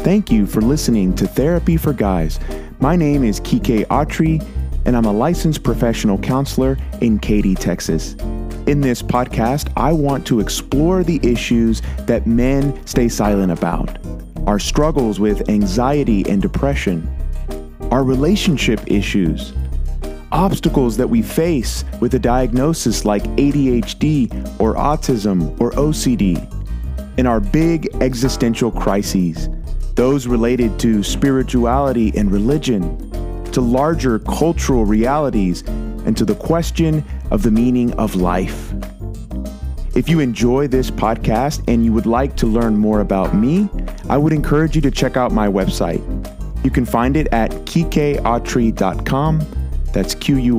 Thank you for listening to Therapy for Guys. My name is Kike Autry, and I'm a licensed professional counselor in Katy, Texas. In this podcast, I want to explore the issues that men stay silent about, our struggles with anxiety and depression, our relationship issues, obstacles that we face with a diagnosis like ADHD or autism or OCD, and our big existential crises, those related to spirituality and religion, to larger cultural realities, and to the question of the meaning of life. If you enjoy this podcast and you would like to learn more about me, I would encourage you to check out my website. You can find it at kikeautry.com. That's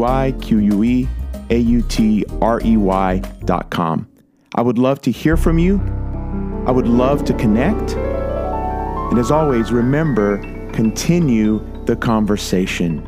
KUIQUEAUTREY.com. I would love to hear from you. I would love to connect. And as always, remember, continue the conversation.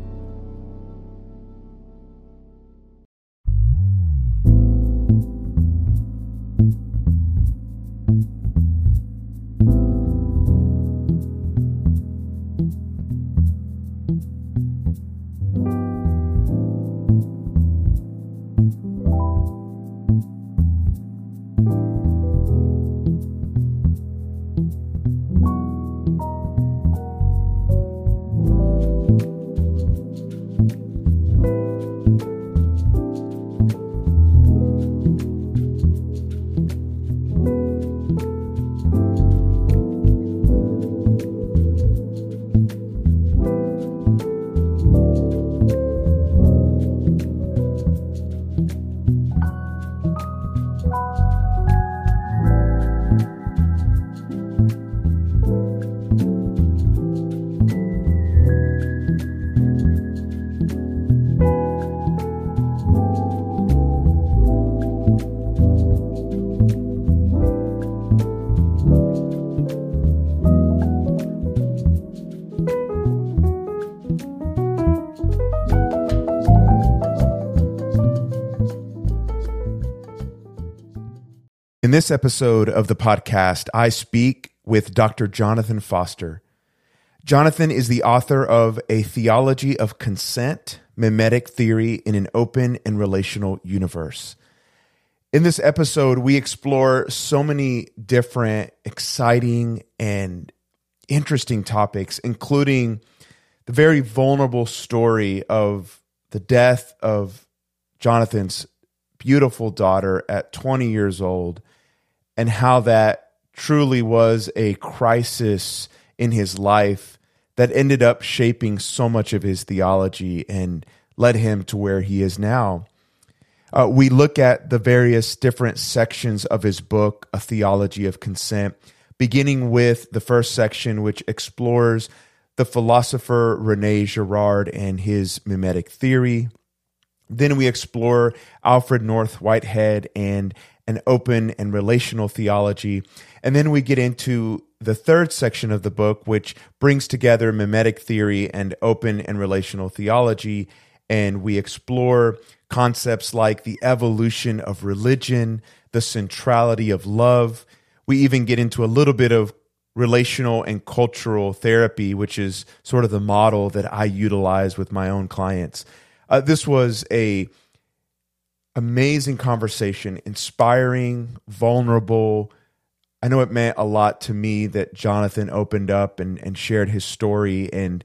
In this episode of the podcast, I speak with Dr. Jonathan Foster. Jonathan is the author of A Theology of Consent, Mimetic Theory in an Open and Relational Universe. In this episode, we explore so many different, exciting, and interesting topics, including the very vulnerable story of the death of Jonathan's beautiful daughter at 20 years old, and how that truly was a crisis in his life that ended up shaping so much of his theology and led him to where he is now. We look at the various different sections of his book, A Theology of Consent, beginning with the first section, which explores the philosopher Rene Girard and his mimetic theory. Then we explore Alfred North Whitehead and an open and relational theology. And then we get into the third section of the book, which brings together mimetic theory and open and relational theology. And we explore concepts like the evolution of religion, the centrality of love. We even get into a little bit of relational and cultural therapy, which is sort of the model that I utilize with my own clients. This was a amazing conversation, inspiring, vulnerable. I know it meant a lot to me that Jonathan opened up and shared his story and,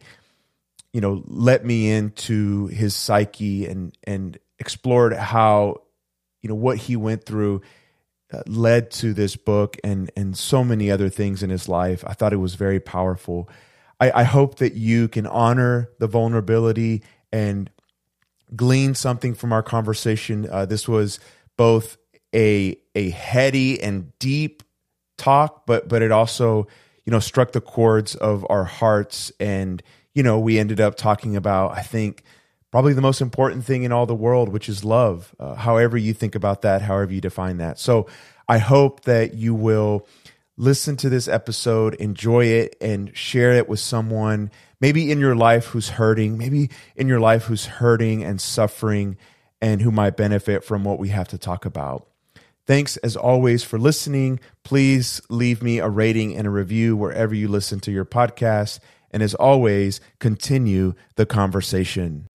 let me into his psyche and explored how, what he went through led to this book and so many other things in his life. I thought it was very powerful. I hope that you can honor the vulnerability and glean something from our conversation. This was both a heady and deep talk, but it also, struck the chords of our hearts. And, we ended up talking about, I think, probably the most important thing in all the world, which is love. However you think about that, however you define that. So I hope that you will listen to this episode, enjoy it, and share it with someone maybe in your life who's hurting, maybe in your life who's hurting and suffering and who might benefit from what we have to talk about. Thanks as always for listening. Please leave me a rating and a review wherever you listen to your podcast. And as always, continue the conversation.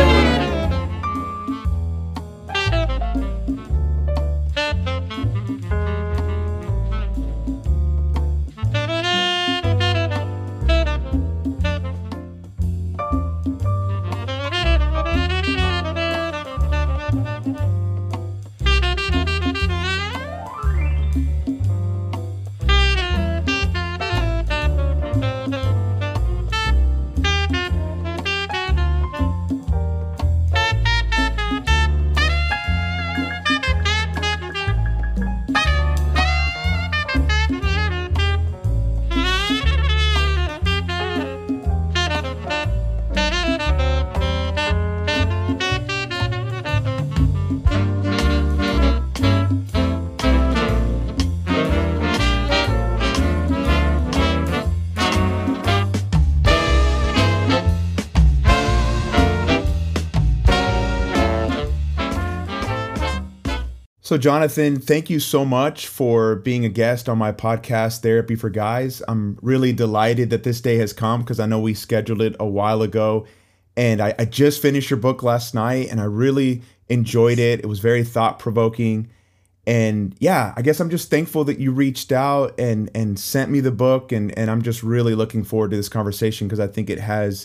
So, Jonathan, thank you so much for being a guest on my podcast, Therapy for Guys. I'm really delighted that this day has come because I know we scheduled it a while ago. And I just finished your book last night and I really enjoyed it. It was very thought-provoking. And yeah, I guess I'm just thankful that you reached out and sent me the book. And I'm just really looking forward to this conversation because I think it has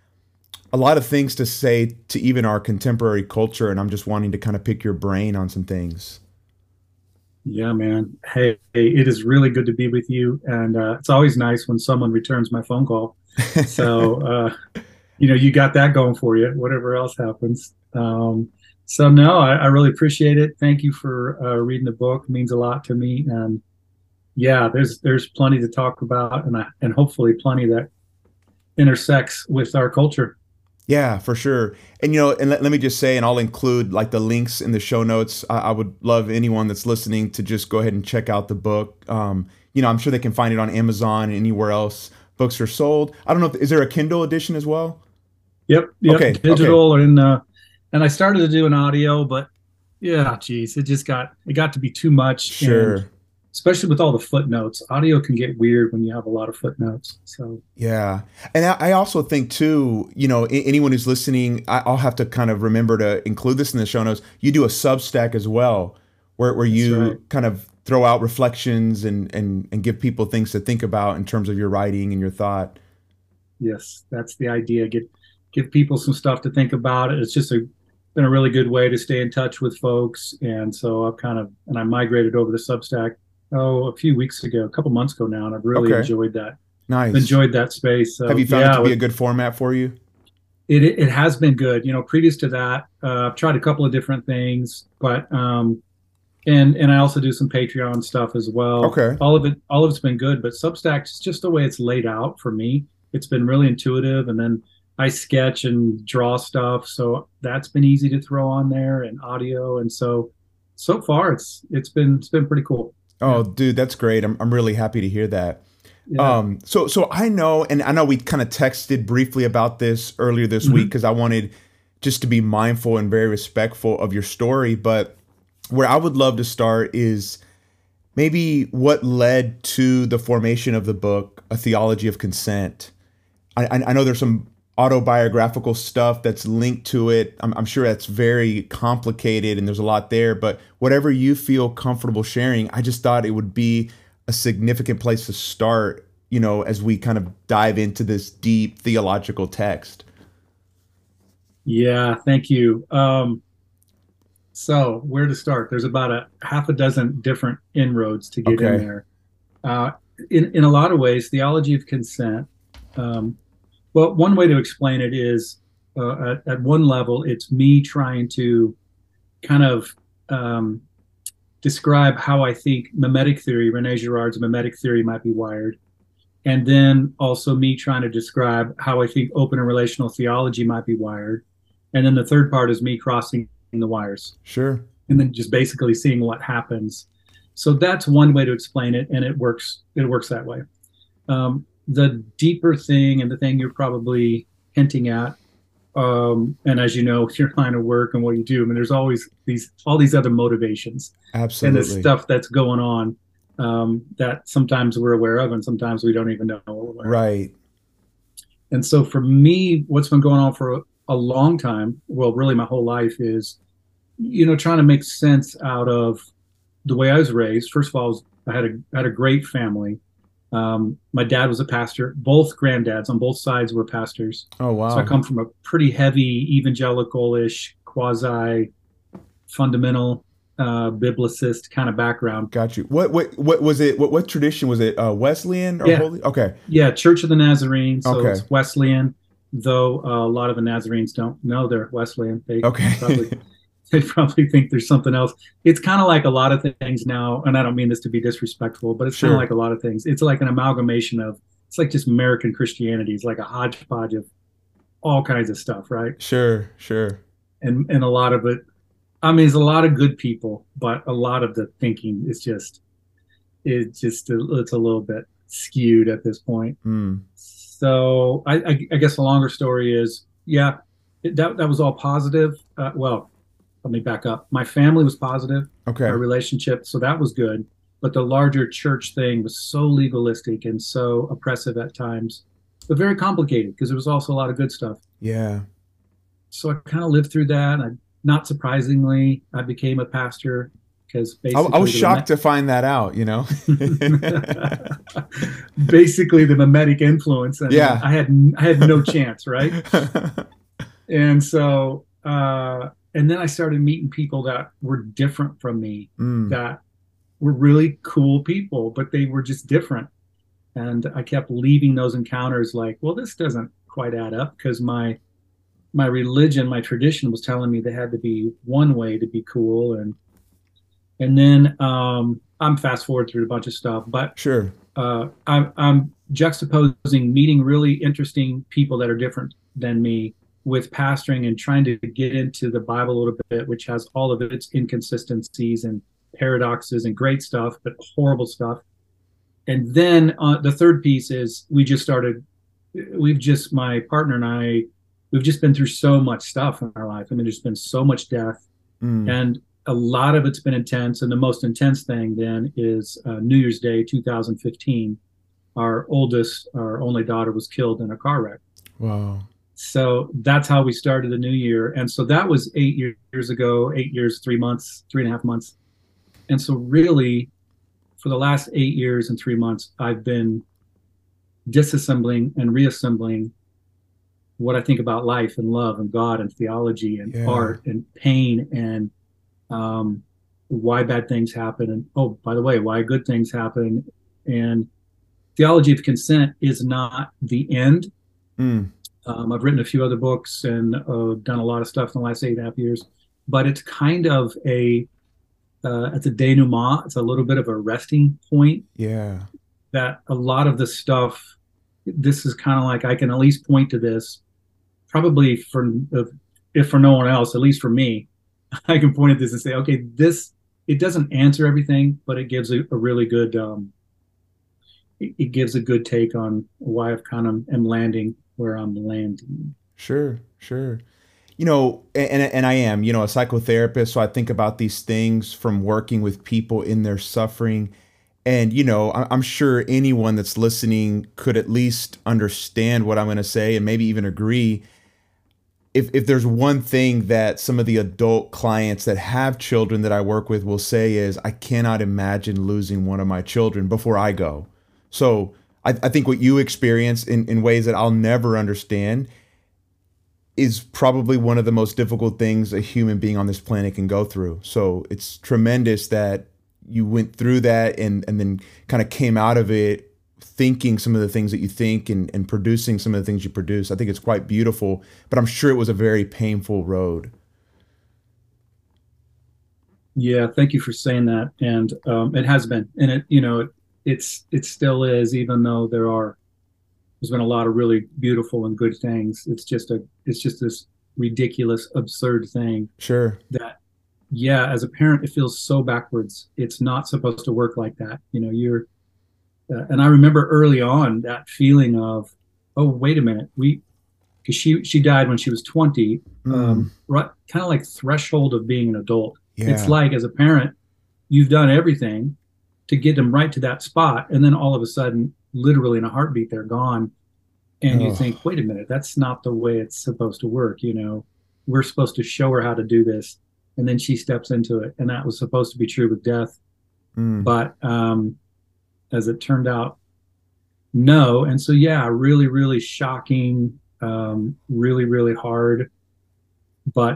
a lot of things to say to even our contemporary culture, and I'm just wanting to kind of pick your brain on some things. Yeah, man. Hey, it is really good to be with you, and it's always nice when someone returns my phone call. So, you got that going for you, whatever else happens. So no, I really appreciate it. Thank you for reading the book. It means a lot to me, and yeah, there's plenty to talk about, and hopefully plenty that intersects with our culture. Yeah, for sure. And, let me just say, and I'll include like the links in the show notes. I would love anyone that's listening to just go ahead and check out the book. I'm sure they can find it on Amazon and anywhere else books are sold. I don't know, is there a Kindle edition as well? Yep. Okay. Digital. Okay. And I started to do an audio, but yeah, geez, it got to be too much. Sure. And especially with all the footnotes. Audio can get weird when you have a lot of footnotes. So yeah. And I also think too, anyone who's listening, I'll have to kind of remember to include this in the show notes. You do a Substack as well, where you kind of throw out reflections and give people things to think about in terms of your writing and your thought. Yes, that's the idea. Give people some stuff to think about. It's just been a really good way to stay in touch with folks. And so I migrated over to Substack a few weeks ago, a couple months ago now, and I've really enjoyed that. Nice. Enjoyed that space. So, have you found it to be a good format for you? It has been good. Previous to that, I've tried a couple of different things, but and I also do some Patreon stuff as well. Okay. All of it's been good, but Substack is just the way it's laid out for me. It's been really intuitive, and then I sketch and draw stuff, so that's been easy to throw on there, and audio, and so far it's been pretty cool. Oh, dude, that's great. I'm really happy to hear that. Yeah. So I know we kind of texted briefly about this earlier this week because I wanted just to be mindful and very respectful of your story. But where I would love to start is maybe what led to the formation of the book, A Theology of Consent. I know there's some autobiographical stuff that's linked to it. I'm sure that's very complicated and there's a lot there, but whatever you feel comfortable sharing, I just thought it would be a significant place to start, as we kind of dive into this deep theological text. Yeah, thank you. So where to start? There's about a half a dozen different inroads to get in there. In a lot of ways, Theology of Consent, well, one way to explain it is at one level, it's me trying to kind of describe how I think mimetic theory, Rene Girard's mimetic theory, might be wired. And then also me trying to describe how I think open and relational theology might be wired. And then the third part is me crossing the wires. Sure. And then just basically seeing what happens. So that's one way to explain it, and it works that way. The deeper thing, and the thing you're probably hinting at, And as you know, with your line of work and what you do, I mean, there's always all these other motivations and the Absolutely. stuff that's going on that sometimes we're aware of and sometimes we don't even know we're aware of. Right. And so for me, what's been going on for a long time, well, really my whole life, is, trying to make sense out of the way I was raised. First of all, I had a great family. My dad was a pastor. Both granddads on both sides were pastors. Oh, So I wow. come from a pretty heavy evangelical-ish, quasi fundamental biblicist kind of background. Got you. What was it? What tradition was it? Wesleyan or Yeah, holy? Okay. yeah, Church of the Nazarene. So Okay. it's Wesleyan, though a lot of the Nazarenes don't know they're Wesleyan. Probably Okay. they probably think there's something else. It's kind of like a lot of things now, and I don't mean this to be disrespectful, but it's kind of Sure. like a lot of things. It's like an amalgamation of, it's like just American Christianity. It's like a hodgepodge of all kinds of stuff, right? Sure. Sure. And a lot of it, I mean, there's a lot of good people, but a lot of the thinking is just, it's a little bit skewed at this point. Hmm. So I guess the longer story is, yeah, that was all positive. Well, let me back up. My family was positive, Okay. our relationship, so that was good. But the larger church thing was so legalistic and so oppressive at times, but very complicated because there was also a lot of good stuff. Yeah. So I kind of lived through that. Not surprisingly, I became a pastor because I was basically shocked to find that out, you know? basically the mimetic influence. I mean, Yeah. I had no chance, right? And so and then I started meeting people that were different from me, Mm. that were really cool people, but they were just different. And I kept leaving those encounters like, well, this doesn't quite add up because my religion, my tradition was telling me there had to be one way to be cool. And then I'm fast forward through a bunch of stuff, but Sure. I'm juxtaposing meeting really interesting people that are different than me with pastoring and trying to get into the Bible a little bit, which has all of its inconsistencies and paradoxes and great stuff, but horrible stuff. And then the third piece is my partner and I, we've just been through so much stuff in our life. I mean, there's been so much death, Mm. and a lot of it's been intense. And the most intense thing then is New Year's Day 2015. Our only daughter was killed in a car wreck. Wow. So that's how we started the new year. And so that was 8 years ago, 8 years, 3 months, 3.5 months. And so really, for the last 8 years and 3 months, I've been disassembling and reassembling what I think about life and love and God and theology and Yeah. art and pain and um, why bad things happen. And oh, by the way, why good things happen. And theology of consent is not the end. Mm. I've written a few other books and done a lot of stuff in the last 8.5 years, but it's kind of it's a denouement. It's a little bit of a resting point Yeah. that a lot of the stuff, this is kind of like, I can at least point to this, probably if for no one else, at least for me, I can point at this and say, okay, it doesn't answer everything, but it gives a really good, it gives a good take on why I've kind of am landing where I'm landing. Sure. Sure. And I am, a psychotherapist, so I think about these things from working with people in their suffering. And, I'm sure anyone that's listening could at least understand what I'm going to say and maybe even agree. If there's one thing that some of the adult clients that have children that I work with will say is, I cannot imagine losing one of my children before I go. So I think what you experience in ways that I'll never understand is probably one of the most difficult things a human being on this planet can go through. So it's tremendous that you went through that and then kind of came out of it thinking some of the things that you think and producing some of the things you produce. I think it's quite beautiful, but I'm sure it was a very painful road. Yeah, thank you for saying that. And it has been, and it still is, even though there's been a lot of really beautiful and good things. It's just this ridiculous, absurd thing Sure. that, yeah, as a parent, it feels so backwards. It's not supposed to work like that. And I remember early on that feeling of, oh, wait a minute, because she died when she was 20, Mm, right, kind of like threshold of being an adult. It's yeah. like as a parent, you've done everything to get them right to that spot, and then all of a sudden, literally in a heartbeat, they're gone. And you think, Oh. wait a minute, that's not the way it's supposed to work. We're supposed to show her how to do this, and then she steps into it, and that was supposed to be true with death. Mm, But as it turned out, no. And so, yeah, really, really shocking, really, really hard. But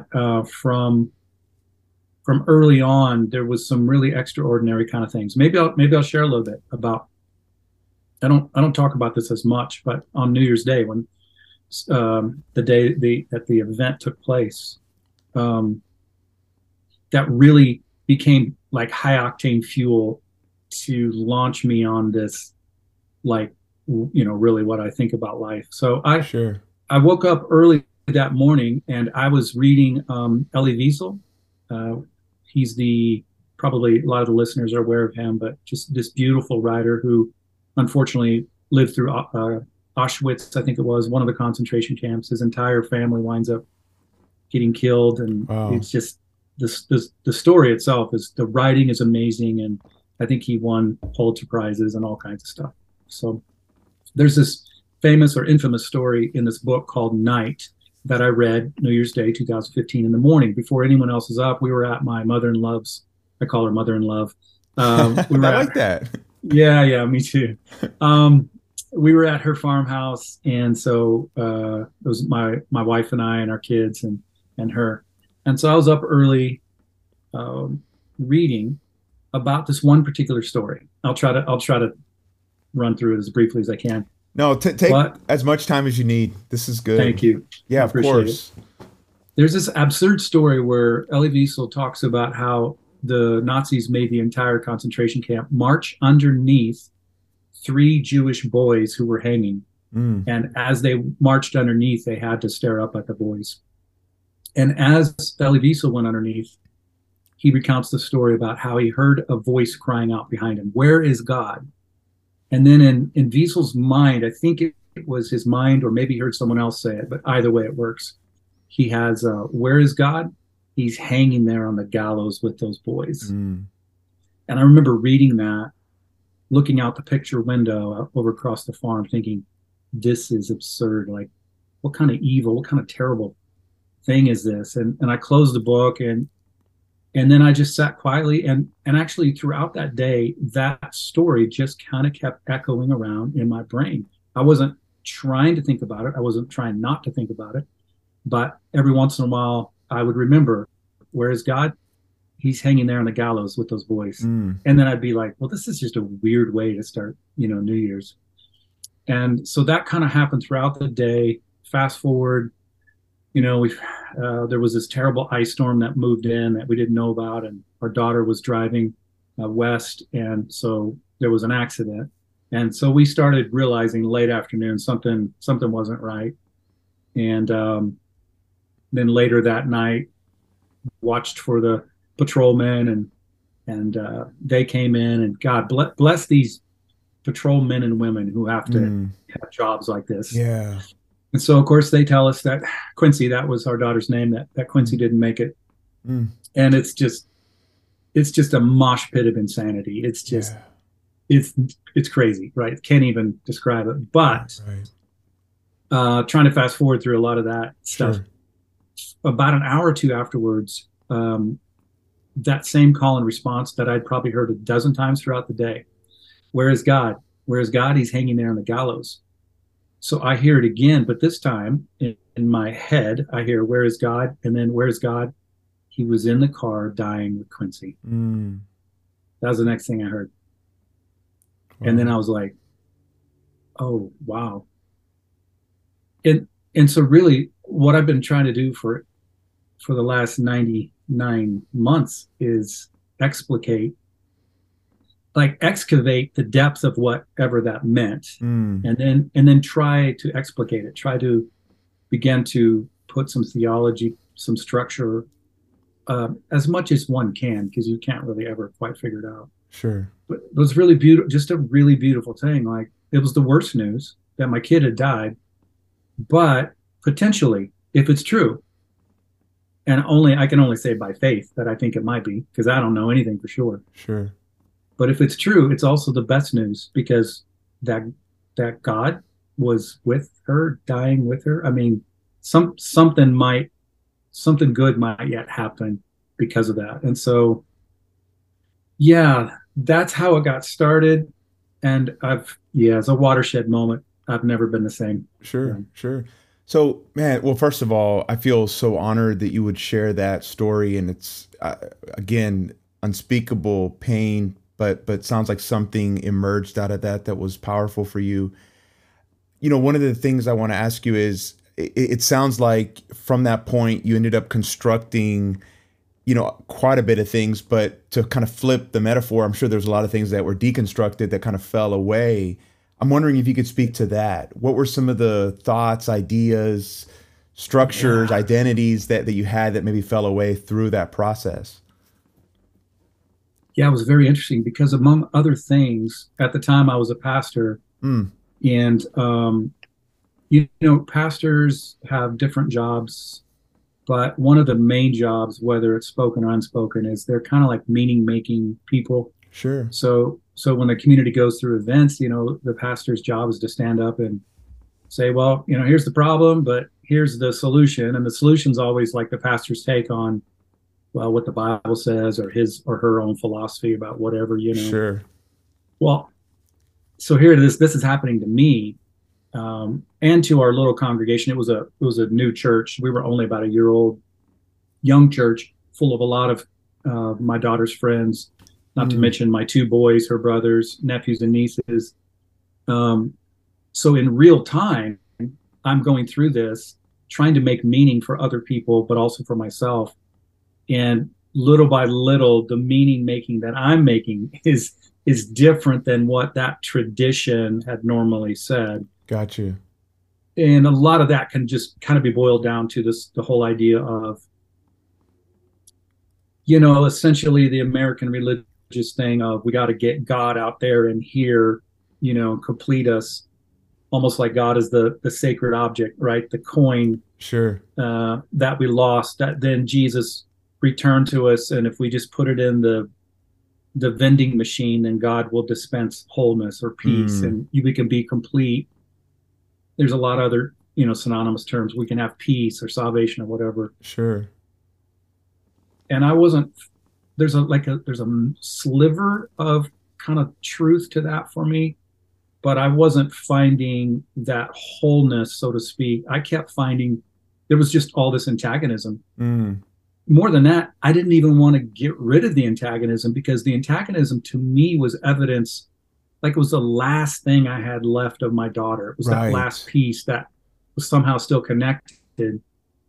from early on, there was some really extraordinary kind of things. Maybe I'll share a little bit about. I don't talk about this as much, but on New Year's Day, when the day that the event took place, um, that really became like high octane fuel to launch me on this, like, really what I think about life. So sure. I woke up early that morning and I was reading Elie Wiesel. Uh, he's the probably a lot of the listeners are aware of him, but just this beautiful writer who unfortunately lived through Auschwitz, I think it was one of the concentration camps. His entire family winds up getting killed, and Wow. it's just the story itself is the writing is amazing, and I think he won Pulitzer prizes and all kinds of stuff. So there's this famous or infamous story in this book called Night that I read New Year's Day 2015 in the morning before anyone else is up. We were at my mother-in-love's. I call her mother-in-love. We I were at like that. Yeah, yeah, me too. Um, we were at her farmhouse, and so it was my wife and I and our kids and her, and so I was up early reading about this one particular story. I'll try to run through it as briefly as I can. No, take But as much time as you need. This is good. thank you, Yeah, I of appreciate it. course. There's this absurd story where Elie Wiesel talks about how the Nazis made the entire concentration camp march underneath three Jewish boys who were hanging. Mm, And as they marched underneath, they had to stare up at the boys. And as Elie Wiesel went underneath, he recounts the story about how he heard a voice crying out behind him, "Where is God?" And then in Wiesel's mind, I think it was his mind, or maybe he heard someone else say it, but either way, it works. He has, "Where is God?" He's hanging there on the gallows with those boys. mm, And I remember reading that, looking out the picture window over across the farm, thinking, this is absurd. Like, what kind of evil, what kind of terrible thing is this? And I closed the book, and then I just sat quietly, and actually throughout that day, that story just kind of kept echoing around in my brain. I wasn't trying to think about it. I wasn't trying not to think about it. But every once in a while, I would remember, where is God? He's hanging there on the gallows with those boys. mm, And then I'd be like, well, this is just a weird way to start, New Year's. And so that kind of happened throughout the day. Fast forward, we there was this terrible ice storm that moved in that we didn't know about, and our daughter was driving west, and so there was an accident. And so we started realizing late afternoon something wasn't right. And then later that night, watched for the patrolmen, and they came in, and God bless these patrolmen and women who have to mm. have jobs like this. Yeah. And so, of course, they tell us that Quincy, that was our daughter's name, that Quincy Mm, didn't make it. mm. And it's just a mosh pit of insanity. Yeah. It's crazy, right? Can't even describe it. Right, But right. trying to fast forward through a lot of that stuff, Sure. about an hour or two afterwards, that same call and response that I'd probably heard a dozen times throughout the day. Where is God? Where is God? He's hanging there on the gallows. So I hear it again, but this time in my head, I hear, where is God? And then, where is God? He was in the car dying with Quincy. Mm, That was the next thing I heard. And then wow. I was like, oh, wow. And so really what I've been trying to do for the last 99 months is explicate, like excavate the depth of whatever that meant, Mm, and then try to explicate it, try to begin to put some theology, some structure, as much as one can, because you can't really ever quite figure it out. sure. But it was really beautiful, just a really beautiful thing. Like, it was the worst news that my kid had died, but potentially, if it's true, and only I can only say by faith that I think it might be because I don't know anything for sure. Sure. But if it's true, it's also the best news because that that God was with her, dying with her. I mean, something good might yet happen because of that. And so, yeah, that's how it got started. And it's a watershed moment. I've never been the same. Sure, sure. So, man, well, first of all, I feel so honored that you would share that story, and it's again unspeakable pain, but sounds like something emerged out of that was powerful for you. You know, one of the things I want to ask you is, it sounds like from that point you ended up constructing, you know, quite a bit of things, but to kind of flip the metaphor, I'm sure there's a lot of things that were deconstructed that kind of fell away. I'm wondering if you could speak to that. What were some of the thoughts, ideas, structures, identities that you had that maybe fell away through that process? Yeah, it was very interesting because among other things, at the time I was a pastor, Mm, and you know, pastors have different jobs, but one of the main jobs, whether it's spoken or unspoken, is they're kind of like meaning making people. sure. So when the community goes through events, you know, the pastor's job is to stand up and say, well, you know, here's the problem, but here's the solution. And the solution's always like the pastor's take on, well, what the Bible says or his or her own philosophy about whatever, you know. Sure. Well, so here it is. This is happening to me, and to our little congregation. It was a new church. We were only about a year old, young church full of a lot of my daughter's friends, not to Mm, mention my two boys, her brothers, nephews, and nieces. Um, so in real time, I'm going through this, trying to make meaning for other people, but also for myself. And little by little, the meaning making that I'm making is different than what that tradition had normally said. got you. And a lot of that can just kind of be boiled down to the whole idea of, you know, essentially the American religious thing of we got to get God out there and here, you know, complete us, almost like God is the sacred object, right? The coin Sure. that we lost, that then Jesus returned to us, and if we just put it in the vending machine, then God will dispense wholeness or peace, Mm, and we can be complete. There's a lot of other, you know, synonymous terms. We can have peace or salvation or whatever. sure. And I wasn't. There's a sliver of kind of truth to that for me, but I wasn't finding that wholeness, so to speak. I kept finding there was just all this antagonism. Mm, More than that, I didn't even want to get rid of the antagonism because the antagonism to me was evidence, like it was the last thing I had left of my daughter. It was that last right. piece that was somehow still connected.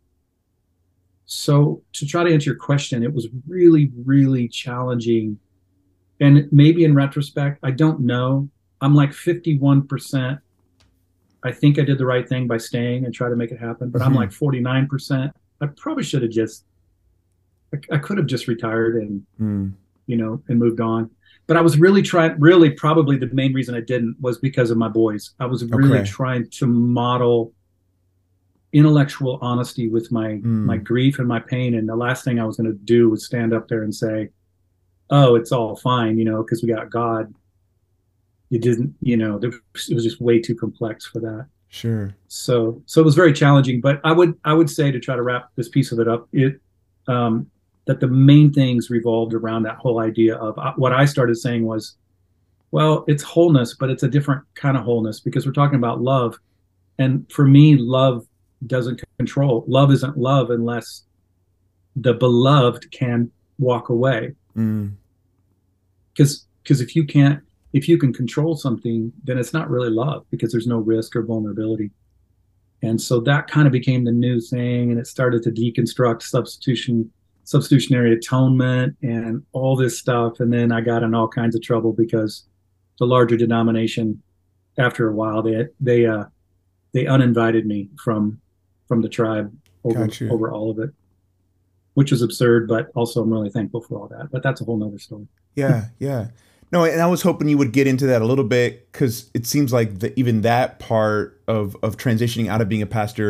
So to try to answer your question, it was really, really challenging. And maybe in retrospect, I don't know. I'm like 51%. I think I did the right thing by staying and try to make it happen, but I'm Hmm. like 49%. I probably should have just, I could have just retired and, Mm, you know, and moved on. But I was really trying, really probably the main reason I didn't was because of my boys. I was really okay. trying to model intellectual honesty with my Mm, grief and my pain. And the last thing I was going to do was stand up there and say, "Oh, it's all fine," you know, because we got God. It didn't, you know, it was just way too complex for that. sure. So it was very challenging. But I would say to try to wrap this piece of it up, um, that the main things revolved around that whole idea of what I started saying was, well, it's wholeness, but it's a different kind of wholeness because we're talking about love. And for me, love doesn't control. Love isn't love unless the beloved can walk away. Mm, Because if you can control something, then it's not really love because there's no risk or vulnerability. And so that kind of became the new thing, and it started to deconstruct substitutionary atonement, and all this stuff. And then I got in all kinds of trouble because the larger denomination, after a while, they uninvited me from the tribe over got you. over all of it, which was absurd. But also, I'm really thankful for all that. But that's a whole nother story. Yeah, yeah. No, and I was hoping you would get into that a little bit because it seems like even that part of transitioning out of being a pastor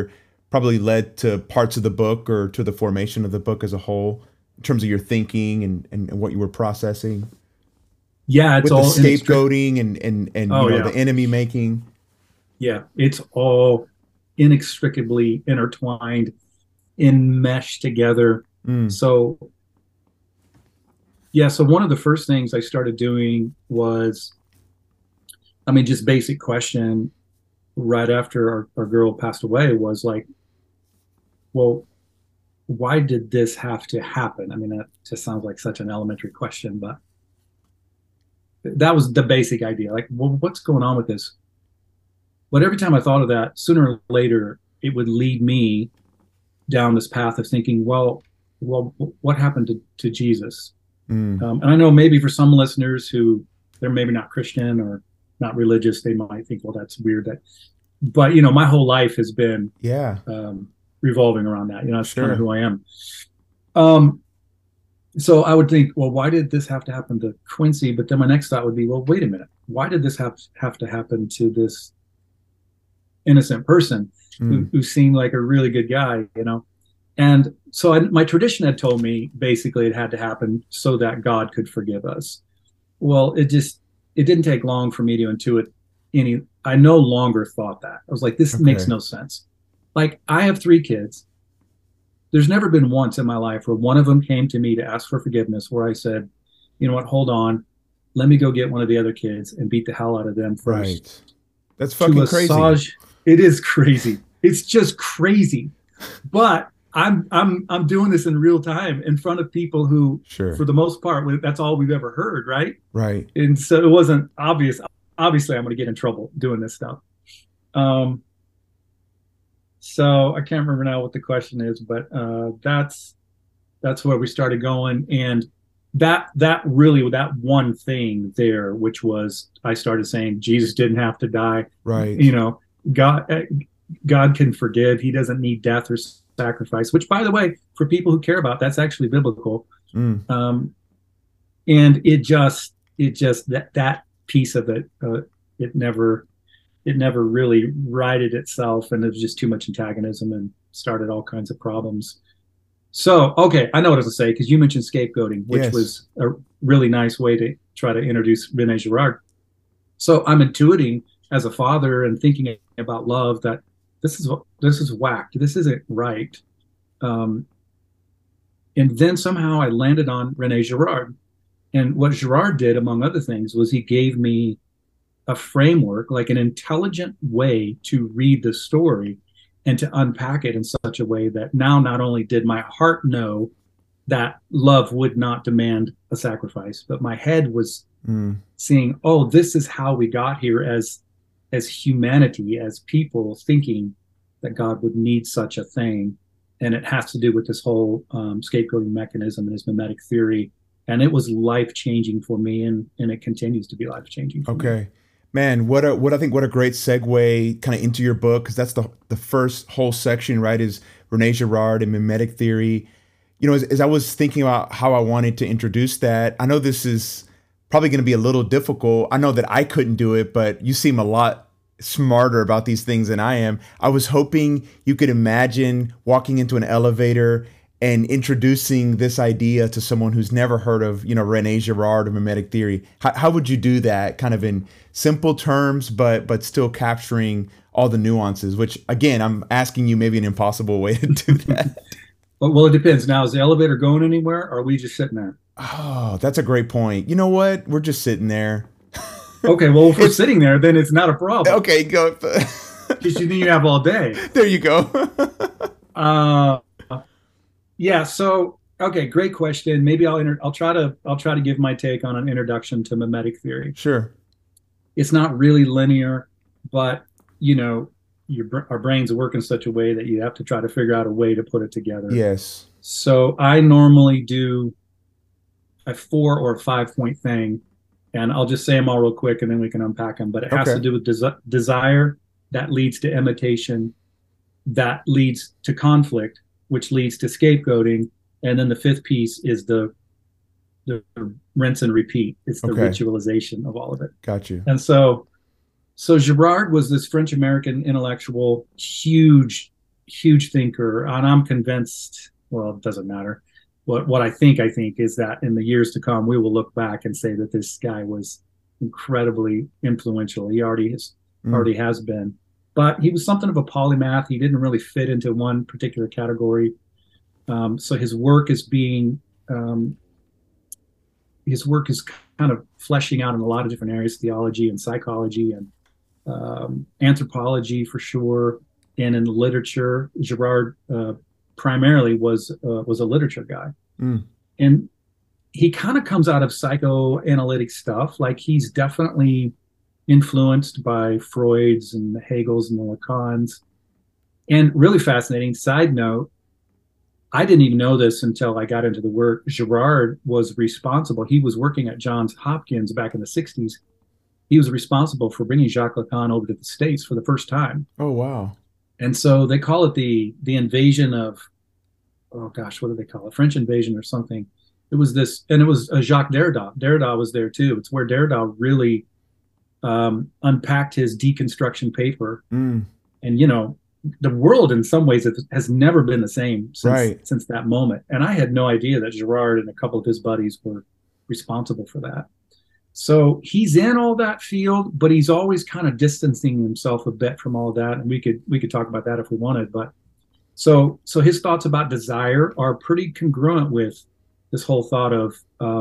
probably led to parts of the book or to the formation of the book as a whole in terms of your thinking and what you were processing Yeah, it's with the all scapegoating and Oh you know, yeah, the enemy making. yeah. It's all inextricably intertwined, enmeshed together. Mm, So yeah, so one of the first things I started doing was, I mean, just basic question right after our girl passed away was like, well, why did this have to happen? I mean, that just sounds like such an elementary question, but that was the basic idea. Like, well, what's going on with this? But every time I thought of that, sooner or later, it would lead me down this path of thinking, well, what happened to Jesus? mm, And I know maybe for some listeners who they're maybe not Christian or not religious, they might think, well, that's weird. But you know, my whole life has been yeah, revolving around that. You know, that's kind of sure. who I am. Um, so I would think, well, why did this have to happen to Quincy? But then my next thought would be, well, wait a minute, why did this have to happen to this innocent person Mm, who seemed like a really good guy? You know, and so my tradition had told me basically it had to happen so that God could forgive us. Well, it didn't take long for me to intuit any. I no longer thought that. I was like, this makes okay. no sense. Like I have 3 kids. There's never been once in my life where one of them came to me to ask for forgiveness where I said, you know what, hold on, let me go get one of the other kids and beat the hell out of them first. Right. That's To fucking crazy. massage, it is crazy. It's just crazy. But I'm doing this in real time in front of people who, for Sure. the most part, that's all we've ever heard, right? Right. And so it wasn't obvious. Obviously, I'm going to get in trouble doing this stuff. Um, so I can't remember now what the question is, but that's where we started going, and that really that one thing there, which was I started saying Jesus didn't have to die. Right. You know, God God can forgive. He doesn't need death or sacrifice. Which, by the way, for people who care about, that's actually biblical. Mm, Um, and it just that piece of it, it never it never really righted itself, and it was just too much antagonism and started all kinds of problems. So, okay, I know what I was going to say because you mentioned scapegoating, which yes. was a really nice way to try to introduce Rene Girard. So I'm intuiting as a father and thinking about love that this is whacked. This isn't right. Um, and then somehow I landed on Rene Girard. And what Girard did, among other things, was he gave me a framework, like an intelligent way to read the story and to unpack it in such a way that now not only did my heart know that love would not demand a sacrifice, but my head was Mm, seeing, oh, this is how we got here as humanity, as people thinking that God would need such a thing. And it has to do with this whole scapegoating mechanism and his mimetic theory. And it was life changing for me, and it continues to be life changing for me. okay. Man, what I think what a great segue kind of into your book, because that's the first whole section, right? Is Rene Girard and mimetic theory. You know, as I was thinking about how I wanted to introduce that, I know this is probably going to be a little difficult. I know that I couldn't do it, but you seem a lot smarter about these things than I am. I was hoping you could imagine walking into an elevator and introducing this idea to someone who's never heard of, you know, Rene Girard or mimetic theory. How would you do that kind of in simple terms, but still capturing all the nuances, which again, I'm asking you maybe an impossible way to do that. Well, it depends. Now, is the elevator going anywhere, or are we just sitting there? Oh, that's a great point. You know what? We're just sitting there. Okay, well, if we're It's sitting there, then it's not a problem okay. Go. because you have all day. There you go. Uh, yeah. So, okay, great question. Maybe I'll try to give my take on an introduction to mimetic theory. Sure. It's not really linear, but you know, our brains work in such a way that you have to try to figure out a way to put it together. Yes. So I normally do a 4 or 5 point thing, and I'll just say them all real quick, and then we can unpack them. But it has to Okay. do with desire that leads to imitation, that leads to conflict, which leads to scapegoating, and then the fifth piece is the rinse and repeat. It's the Okay. ritualization of all of it. Got you. And so Girard was this French American intellectual, huge huge thinker, and I'm convinced. Well, it doesn't matter. What I think is that in the years to come, we will look back and say that this guy was incredibly influential. He already has been, but he was something of a polymath. He didn't really fit into one particular category. So his work is kind of fleshing out in a lot of different areas: theology and psychology and anthropology for sure, and in literature. Girard primarily was a literature guy, and he kind of comes out of psychoanalytic stuff. Like he's definitely influenced by Freud's and the Hegel's and the Lacans. And really fascinating side note, I didn't even know this until I got into the work. Girard was responsible. He was working at Johns Hopkins back in the 60s. He was responsible for bringing Jacques Lacan over to the States for the first time. Oh, wow. And so they call it the invasion of, oh gosh, what do they call it? French invasion or something. It was this, and it was Jacques Derrida. Derrida was there too. It's where Derrida really unpacked his deconstruction paper. And, you know, the world in some ways has never been the same since that moment. And I had no idea that Girard and a couple of his buddies were responsible for that. So he's in all that field, but he's always kind of distancing himself a bit from all that. And we could talk about that if we wanted. But so his thoughts about desire are pretty congruent with this whole thought of,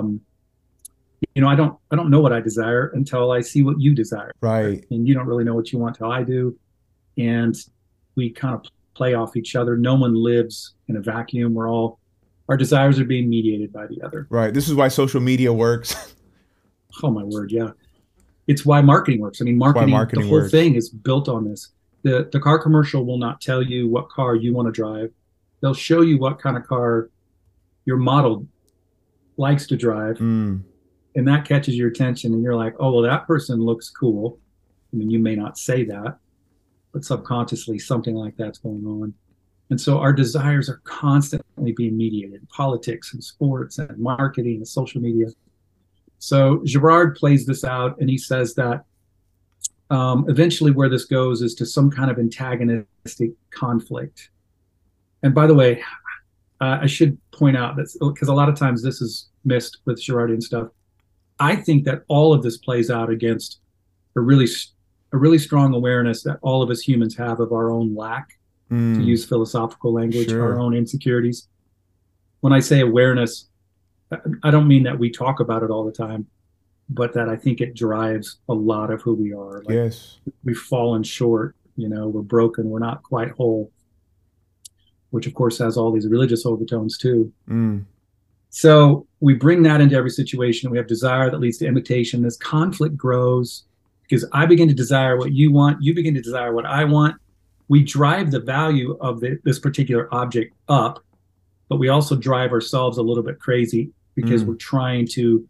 you know, I don't know what I desire until I see what you desire. Right. And you don't really know what you want till I do. And we kind of play off each other. No one lives in a vacuum. Our desires are being mediated by the other. Right. This is why social media works. Oh my word. Yeah. It's why marketing works. I mean, marketing the whole works. thing is built on this. The car commercial will not tell you what car you want to drive. They'll show you what kind of car your model likes to drive. And that catches your attention. And you're like, oh, well, that person looks cool. I mean, you may not say that, but subconsciously something like that's going on. And so our desires are constantly being mediated in politics and sports and marketing and social media. So Girard plays this out, and he says that eventually where this goes is to some kind of antagonistic conflict. And by the way, I should point out that, because a lot of times this is missed with Girardian stuff, I think that all of this plays out against a really strong awareness that all of us humans have of our own lack, to use philosophical language, our own insecurities. When I say awareness, I don't mean that we talk about it all the time, but that I think it drives a lot of who we are. Like, yes. We've fallen short, you know, we're broken, we're not quite whole, which of course has all these religious overtones too. So we bring that into every situation. We have desire that leads to imitation. This conflict grows because I begin to desire what you want. You begin to desire what I want. We drive the value of this particular object up, but we also drive ourselves a little bit crazy because we're trying to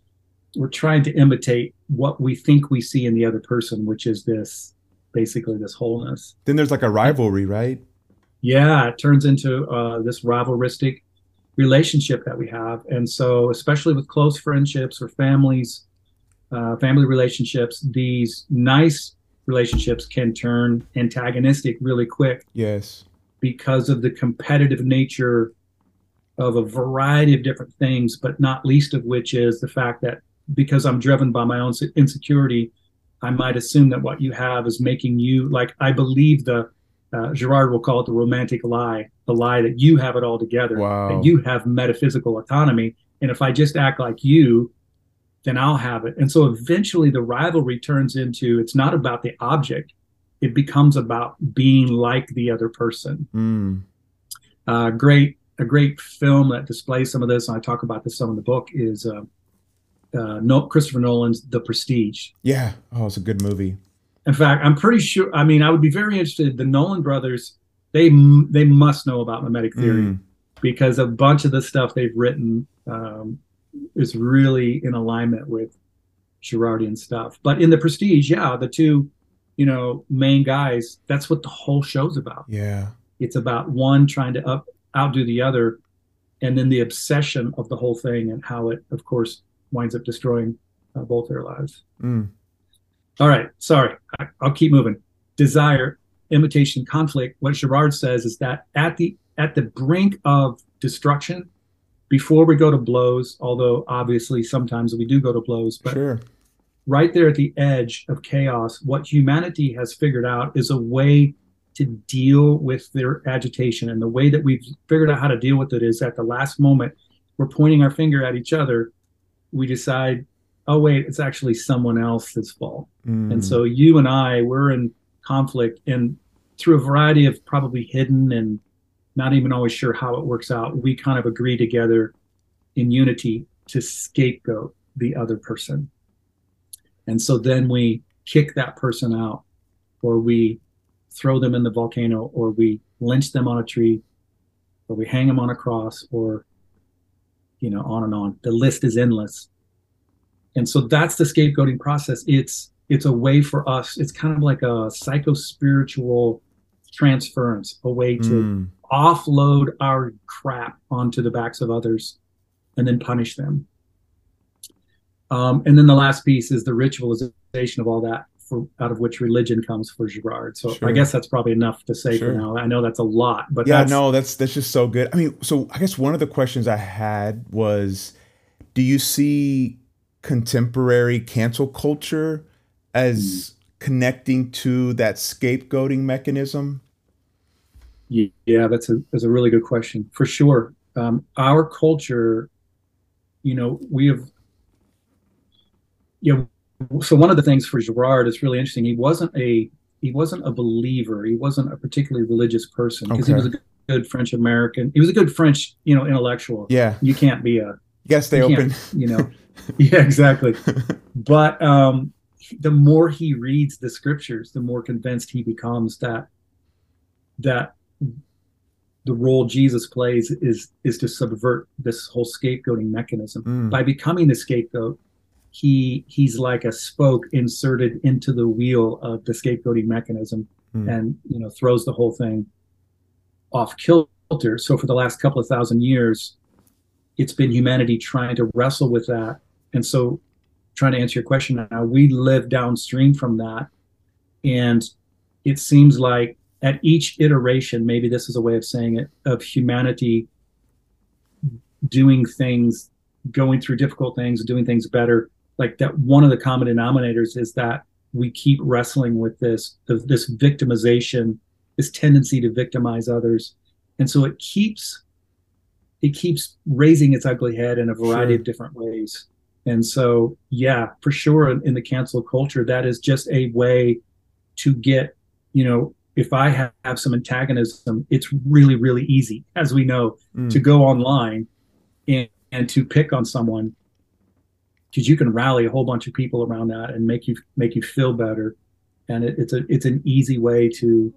imitate what we think we see in the other person, which is basically this wholeness. Then there's like a rivalry, right? Yeah, it turns into this rivalristic relationship that we have. And so especially with close friendships or families, family relationships, these nice relationships can turn antagonistic really quick. Yes. Because of the competitive nature of a variety of different things, but not least of which is the fact that because I'm driven by my own insecurity, I might assume that what you have is making you, like, I believe Girard will call it the romantic lie, the lie that you have it all together, that you have metaphysical autonomy. And if I just act like you, then I'll have it. And so eventually the rivalry turns into, it's not about the object. It becomes about being like the other person. A great film that displays some of this, and I talk about this some in the book, is Christopher Nolan's The Prestige. Yeah. Oh, it's a good movie. In fact, I'm pretty sure, I mean, I would be very interested. The Nolan brothers, they must know about mimetic theory because a bunch of the stuff they've written is really in alignment with Girardian stuff. But in The Prestige, yeah, the two, you know, main guys, that's what the whole show's about. Yeah. It's about one trying to outdo the other, and then the obsession of the whole thing and how it, of course, winds up destroying both their lives. All right, sorry, I'll keep moving. Desire. imitation conflict, what Girard says is that at the brink of destruction, before we go to blows, although obviously sometimes we do go to blows, but Sure. right there at the edge of chaos, what humanity has figured out is a way to deal with their agitation. And the way that we've figured out how to deal with it is at the last moment, we're pointing our finger at each other. We decide, oh, wait, it's actually someone else's fault. And so you and I, we're in conflict, and through a variety of probably hidden and not even always sure how it works out, we kind of agree together in unity to scapegoat the other person. And so then we kick that person out, or we throw them in the volcano, or we lynch them on a tree, or we hang them on a cross, or, you know, on and on. The list is endless. And so that's the scapegoating process. It's a way for us. It's kind of like a psycho-spiritual transference, a way to offload our crap onto the backs of others and then punish them. And then the last piece is the ritualization of all that, out of which religion comes for Girard. So Sure. I guess that's probably enough to say Sure. for now. I know that's a lot, but yeah, no, that's just so good. I mean, so I guess one of the questions I had was, do you see contemporary cancel culture as connecting to that scapegoating mechanism? Yeah, that's a really good question for sure. Our culture, you know, we have, you know, so one of the things for Girard is really interesting. He wasn't a believer. He wasn't a particularly religious person because he was a good French American. He was a good French, you know, intellectual. Yeah. You can't be a, You gotta stay open. you know. Yeah, exactly. But the more he reads the scriptures, the more convinced he becomes that the role Jesus plays is to subvert this whole scapegoating mechanism. By becoming the scapegoat, he's like a spoke inserted into the wheel of the scapegoating mechanism, and, you know, throws the whole thing off kilter. So for the last couple of thousand years, it's been humanity trying to wrestle with that. And so, trying to answer your question now, we live downstream from that. And it seems like at each iteration, maybe this is a way of saying it, of humanity doing things, going through difficult things, doing things better, like that one of the common denominators is that we keep wrestling with this victimization, this tendency to victimize others. And so it keeps raising its ugly head in a variety of different ways. And so, yeah, for sure, in the cancel culture, that is just a way to get, you know, if I have some antagonism, it's really, really easy, as we know, to go online and to pick on someone, because you can rally a whole bunch of people around that and make you feel better. And it's an easy way to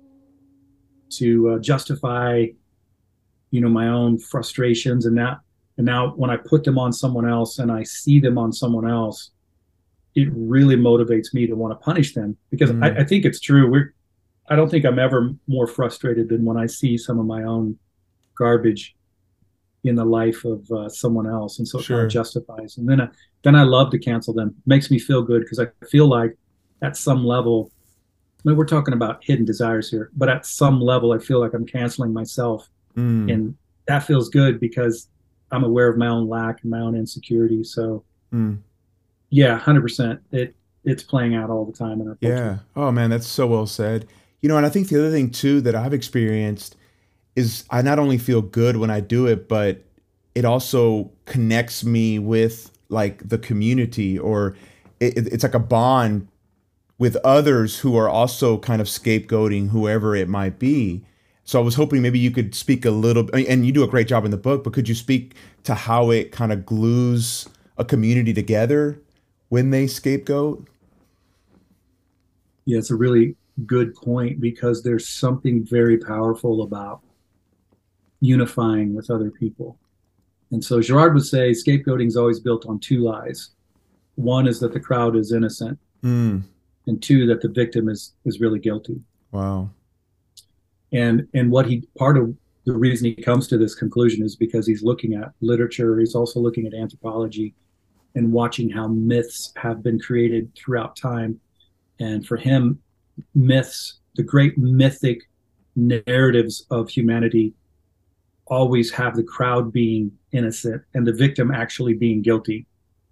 justify, you know, my own frustrations, and now when I put them on someone else and I see them on someone else, it really motivates me to want to punish them, because I think it's true. I don't think I'm ever more frustrated than when I see some of my own garbage in the life of someone else, and so it kind of justifies. And then I love to cancel them. It makes me feel good, because I feel like at some level, I mean, we're talking about hidden desires here, but at some level, I feel like I'm canceling myself. And that feels good because I'm aware of my own lack and my own insecurity. So yeah, 100%. It's playing out all the time in our culture. Yeah. Oh man, that's so well said. You know, and I think the other thing too that I've experienced is I not only feel good when I do it, but it also connects me with like the community, or it's like a bond with others who are also kind of scapegoating whoever it might be. So I was hoping maybe you could speak a little, and you do a great job in the book, but could you speak to how it kind of glues a community together when they scapegoat? Yeah, it's a really good point, because there's something very powerful about unifying with other people. And so Girard would say scapegoating is always built on two lies. One is that the crowd is innocent, and two, that the victim is really guilty. Wow. And part of the reason he comes to this conclusion is because he's looking at literature. He's also looking at anthropology and watching how myths have been created throughout time. And for him, myths the great mythic narratives of humanity always have the crowd being innocent and the victim actually being guilty.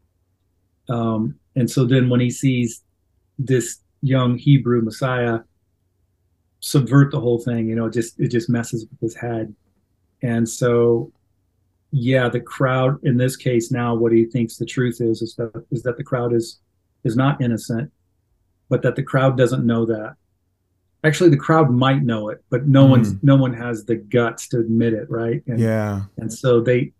And so then when he sees this young Hebrew Messiah subvert the whole thing, it just messes with his head. And so, yeah, the crowd in this case now, what he thinks the truth is that the crowd is not innocent, but that the crowd doesn't know that. Actually, the crowd might know it, but no one has the guts to admit it, right? And so they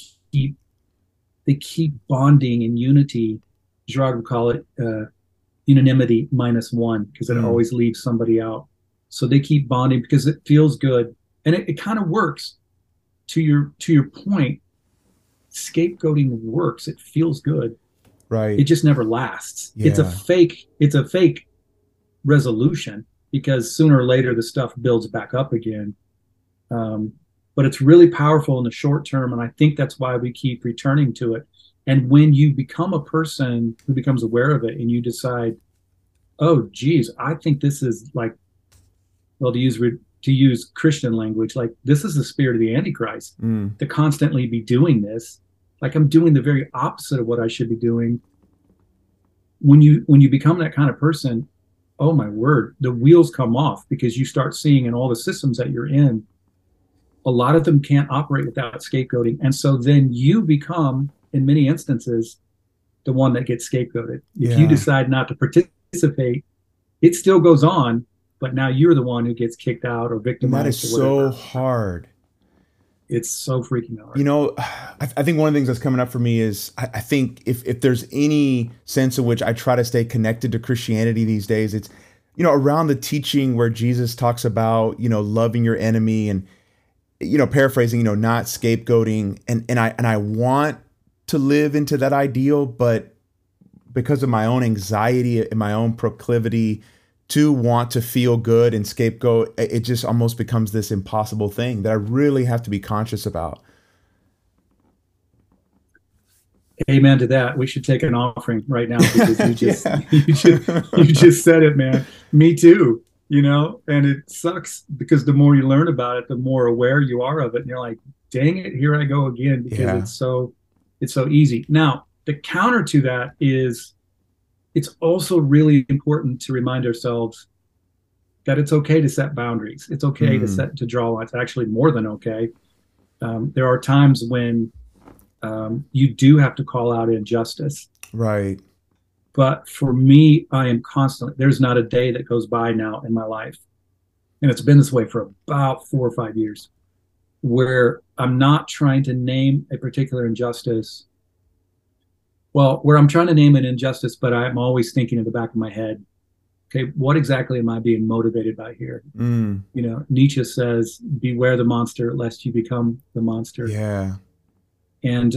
keep bonding in unity. Girard would call it unanimity -1, because it always leaves somebody out. So they keep bonding because it feels good, and it kind of works. To your point, scapegoating works. It feels good. Right. It just never lasts. Yeah. It's a fake resolution, because sooner or later the stuff builds back up again. But it's really powerful in the short term, and I think that's why we keep returning to it. And when you become a person who becomes aware of it, and you decide, oh, geez, I think this is like, well, to use Christian language, like this is the spirit of the Antichrist, to constantly be doing this. Like I'm doing the very opposite of what I should be doing. When you become that kind of person, oh my word, the wheels come off, because you start seeing in all the systems that you're in, a lot of them can't operate without scapegoating. And so then you become, in many instances, the one that gets scapegoated. If you decide not to participate, it still goes on, but now you're the one who gets kicked out or victimized. And that is so hard. It's so freaking hard. I think one of the things that's coming up for me is I think if there's any sense in which I try to stay connected to Christianity these days, it's, around the teaching where Jesus talks about, loving your enemy and, paraphrasing, not scapegoating. And I want to live into that ideal, but because of my own anxiety and my own proclivity to want to feel good and scapegoat, it just almost becomes this impossible thing that I really have to be conscious about. Amen to that. We should take an offering right now, because you just said it, man. Me too. And it sucks, because the more you learn about it, the more aware you are of it, and you're like, dang it, here I go again, because it's so easy. Now, the counter to that is, it's also really important to remind ourselves that it's okay to set boundaries. It's okay to draw lines. Actually, more than okay. There are times when you do have to call out injustice. Right. But for me, I am constantly, there's not a day that goes by now in my life, and it's been this way for about 4 or 5 years, where I'm not trying to name a particular injustice. Well, where I'm trying to name an injustice, but I'm always thinking in the back of my head, okay, what exactly am I being motivated by here? Nietzsche says, beware the monster, lest you become the monster. Yeah. And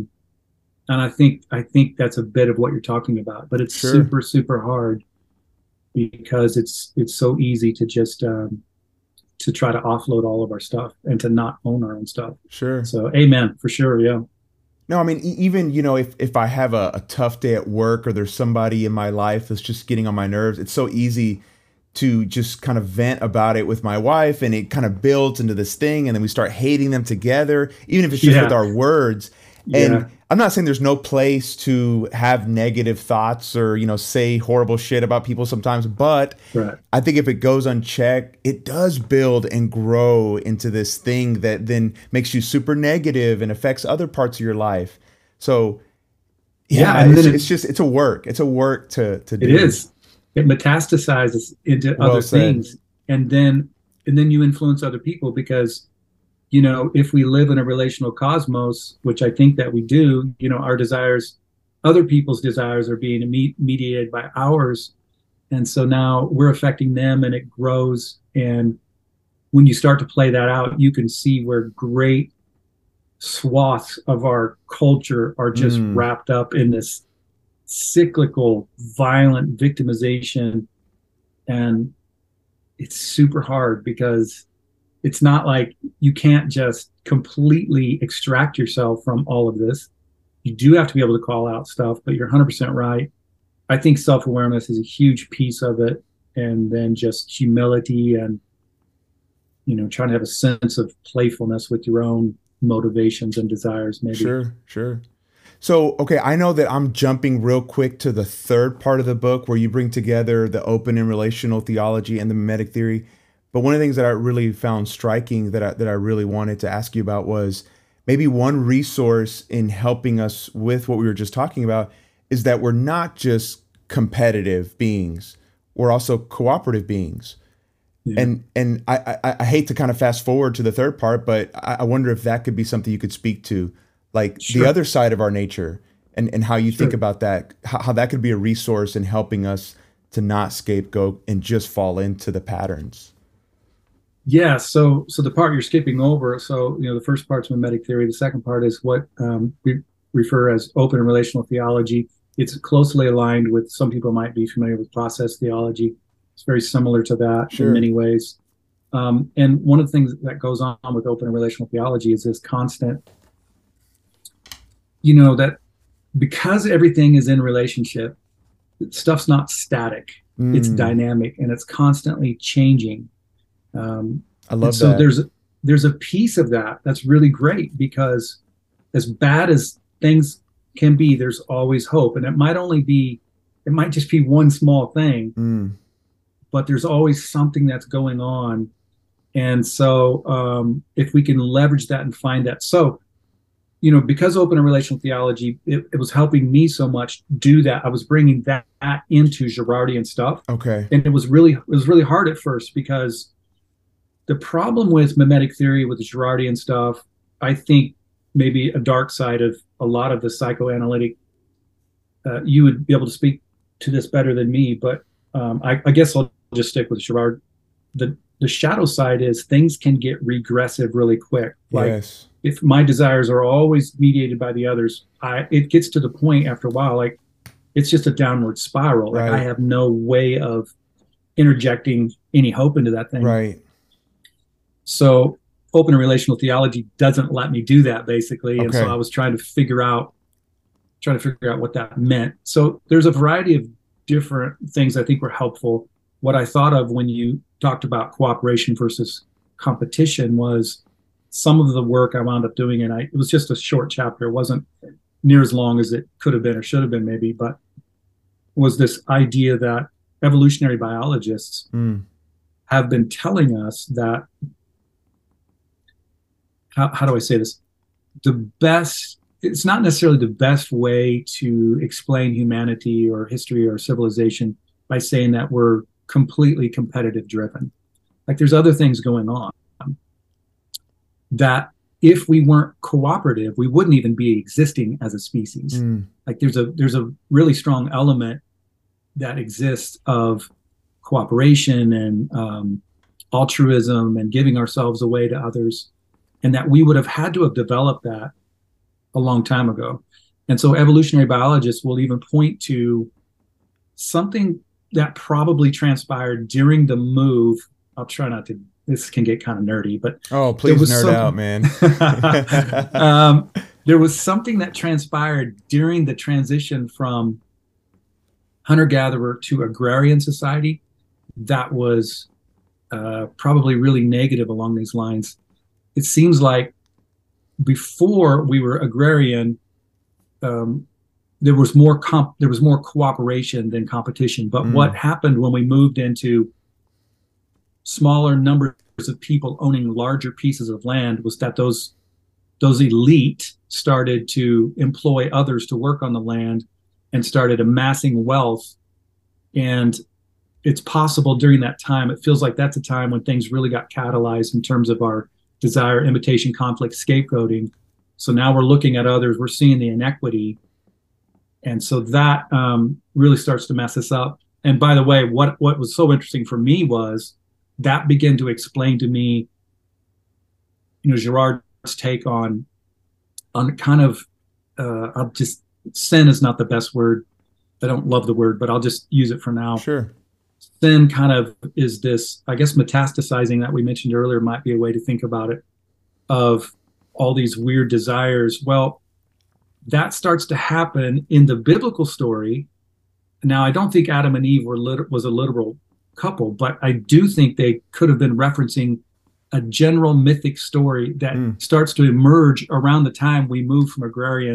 I think that's a bit of what you're talking about, but it's super, super hard, because it's so easy to just to try to offload all of our stuff and to not own our own stuff. Sure. So amen, for sure. Yeah. No, I mean, even, if I have a tough day at work, or there's somebody in my life that's just getting on my nerves, it's so easy to just kind of vent about it with my wife, and it kind of builds into this thing, and then we start hating them together, even if it's just with our words. And I'm not saying there's no place to have negative thoughts or, say horrible shit about people sometimes, but I think if it goes unchecked, it does build and grow into this thing that then makes you super negative and affects other parts of your life. So and it's a work. It's a work to do. It is. It metastasizes into other things. And then you influence other people, because if we live in a relational cosmos, which I think that we do, our desires, other people's desires are being mediated by ours. And so now we're affecting them, and it grows. And when you start to play that out, you can see where great swaths of our culture are just wrapped up in this cyclical, violent victimization. And it's super hard, because it's not like you can't just completely extract yourself from all of this. You do have to be able to call out stuff, but you're 100% right. I think self-awareness is a huge piece of it. and then just humility and, trying to have a sense of playfulness with your own motivations and desires, maybe. Sure, sure. So, okay, I know that I'm jumping real quick to the third part of the book where you bring together the open and relational theology and the mimetic theory. But one of the things that I really found striking that I really wanted to ask you about was maybe one resource in helping us with what we were just talking about is that we're not just competitive beings, we're also cooperative beings. Yeah. And I hate to kind of fast forward to the third part, but I wonder if that could be something you could speak to, like Sure. the other side of our nature and how you think Sure. about that, how that could be a resource in helping us to not scapegoat and just fall into the patterns. Yeah, so the part you're skipping over, so the first part's mimetic theory. The second part is what we refer as open and relational theology. It's closely aligned with, some people might be familiar with, process theology. It's very similar to that Sure. in many ways. And one of the things that goes on with open and relational theology is this constant, that because everything is in relationship, stuff's not static. It's dynamic and it's constantly changing. I love so that. there's a piece of that that's really great, because as bad as things can be, there's always hope. And it might just be one small thing, but there's always something that's going on. And so if we can leverage that and find that. So, because open and relational theology, it was helping me so much do that. I was bringing that into Girardian stuff. Okay. And it was really hard at first, because the problem with mimetic theory, with the Girardian stuff, I think maybe a dark side of a lot of the psychoanalytic, you would be able to speak to this better than me, but I guess I'll just stick with Girard. The shadow side is things can get regressive really quick. Like, Yes. if my desires are always mediated by the others, it gets to the point after a while, like it's just a downward spiral. Like, Right. I have no way of interjecting any hope into that thing. Right. So open and relational theology doesn't let me do that, basically. And so Okay. I was trying to figure out what that meant. So there's a variety of different things I think were helpful. What I thought of when you talked about cooperation versus competition was some of the work I wound up doing, and it was just a short chapter. It wasn't near as long as it could have been or should have been, maybe, but was this idea that evolutionary biologists have been telling us that, how do I say this? It's not necessarily the best way to explain humanity or history or civilization by saying that we're completely competitive driven. Like, there's other things going on that if we weren't cooperative, we wouldn't even be existing as a species. Like, there's a really strong element that exists of cooperation and altruism and giving ourselves away to others, and that we would have had to have developed that a long time ago. And so evolutionary biologists will even point to something that probably transpired during the move. I'll try not to, this can get kind of nerdy, but please nerd out, man. There was something that transpired during the transition from hunter-gatherer to agrarian society that was probably really negative along these lines. It seems like before we were agrarian, there was more cooperation than competition. But what happened when we moved into smaller numbers of people owning larger pieces of land was that those elite started to employ others to work on the land and started amassing wealth. And it's possible during that time, it feels like that's a time when things really got catalyzed in terms of our desire, imitation, conflict, scapegoating. So now we're looking at others, we're seeing the inequity. And so that really starts to mess us up. And by the way, what was so interesting for me was that began to explain to me, Girard's take on kind of, sin is not the best word. I don't love the word, but I'll just use it for now. Sure. Sin kind of is this, I guess, metastasizing that we mentioned earlier might be a way to think about it, of all these weird desires. Well, that starts to happen in the biblical story. Now, I don't think Adam and Eve was a literal couple, but I do think they could have been referencing a general mythic story that starts to emerge around the time we move from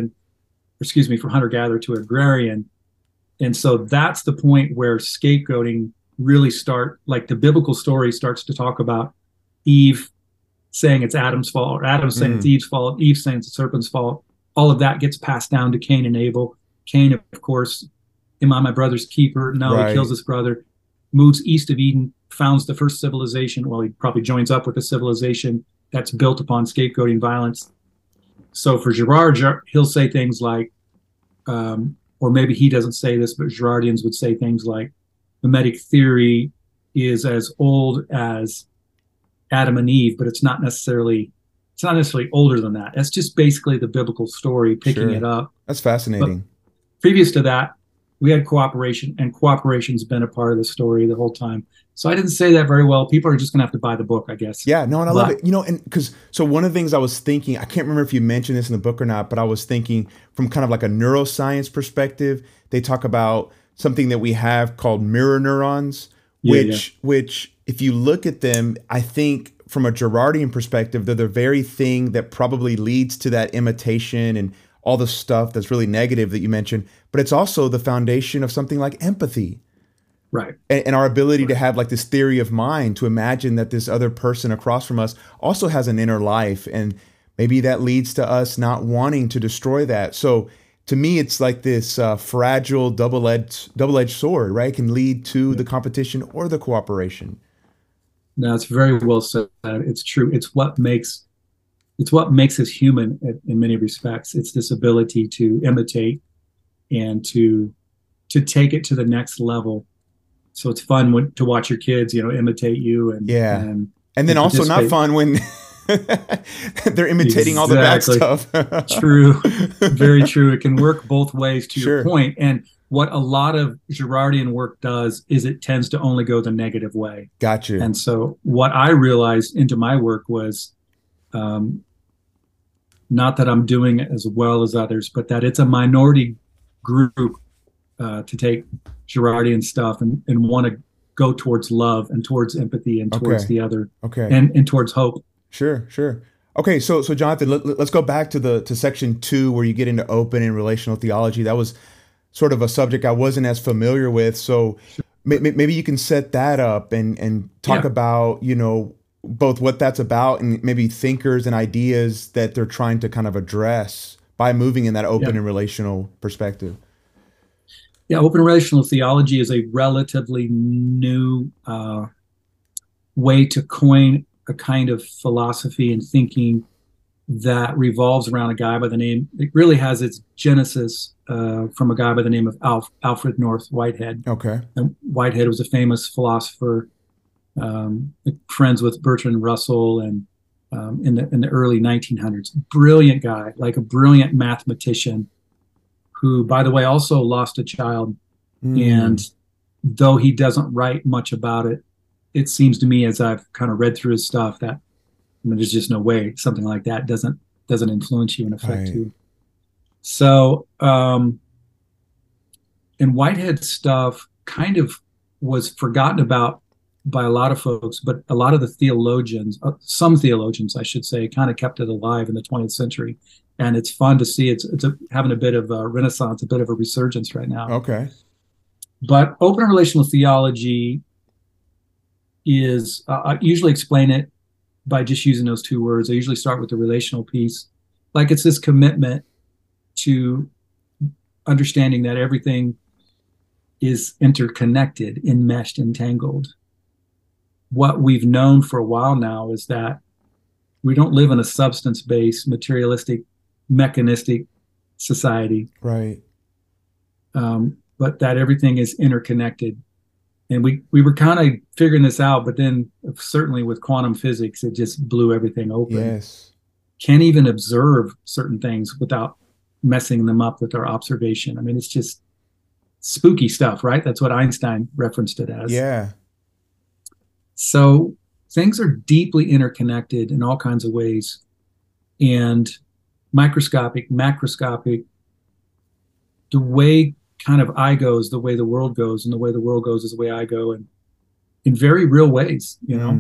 from hunter-gatherer to agrarian. And so that's the point where scapegoating really like the biblical story starts to talk about Eve saying it's Adam's fault, or Adam saying it's Eve's fault, Eve saying it's the serpent's fault. All of that gets passed down to Cain and Abel. Cain, of course, am I my brother's keeper? No, right. He kills his brother, moves east of Eden, founds the first civilization. Well, he probably joins up with a civilization that's built upon scapegoating violence. So for Girard, he'll say things like, or maybe he doesn't say this, but Girardians would say things like, mimetic theory is as old as Adam and Eve, but it's not necessarily older than that. That's just basically the biblical story picking it up. That's fascinating. But previous to that, we had cooperation, and cooperation's been a part of the story the whole time. So I didn't say that very well. People are just going to have to buy the book, I guess. Yeah, no, and I love it. And so one of the things I was thinking, I can't remember if you mentioned this in the book or not, but I was thinking from kind of like a neuroscience perspective, they talk about something that we have called mirror neurons, which if you look at them, I think from a Girardian perspective, they're the very thing that probably leads to that imitation and all the stuff that's really negative that you mentioned, but it's also the foundation of something like empathy. Right. And our ability to have like this theory of mind, to imagine that this other person across from us also has an inner life. And maybe that leads to us not wanting to destroy that. So to me, it's like this fragile double-edged sword, right? It can lead to the competition or the cooperation. No, it's very well said. It's true. It's what makes us human in many respects. It's this ability to imitate and to take it to the next level. So it's fun to watch your kids, imitate you, and then also not fun when they're imitating all the bad stuff. True, very true. It can work both ways. To your point, and what a lot of Girardian work does is it tends to only go the negative way. Gotcha. And so what I realized into my work was, not that I'm doing it as well as others, but that it's a minority group to take Girardian stuff and want to go towards love and towards empathy and towards the other, and towards hope. Sure. Okay, so Jonathan, let's go back to section 2 where you get into open and relational theology. That was sort of a subject I wasn't as familiar with, so maybe you can set that up and talk about both what that's about and maybe thinkers and ideas that they're trying to kind of address by moving in that open and relational perspective. Yeah, open relational theology is a relatively new way to coin a kind of philosophy and thinking that revolves around a guy by the name, it really has its genesis from a guy by the name of Alfred North Whitehead. Okay. And Whitehead was a famous philosopher, friends with Bertrand Russell, and in the early 1900s. Brilliant guy, like a brilliant mathematician, who, by the way, also lost a child. And though he doesn't write much about it, it seems to me, as I've kind of read through his stuff, that there's just no way something like that doesn't influence you and affect you. So, and Whitehead's stuff kind of was forgotten about by a lot of folks, but a lot of the theologians, some theologians, I should say, kind of kept it alive in the 20th century. And it's fun to see it's having a bit of a renaissance, a bit of a resurgence right now. Okay. But open relational theology is, I usually explain it by just using those two words. I usually start with the relational piece. Like, it's this commitment to understanding that everything is interconnected, enmeshed, entangled. What we've known for a while now is that we don't live in a substance-based, materialistic, mechanistic society. Right. But that everything is interconnected. And we were kind of figuring this out, but then certainly with quantum physics, it just blew everything open. Yes. Can't even observe certain things without messing them up with our observation. I mean, it's just spooky stuff, right? That's what Einstein referenced it as. Yeah. So things are deeply interconnected in all kinds of ways, and microscopic, macroscopic. The way kind of I go is the way the world goes, and the way the world goes is the way I go. And in very real ways,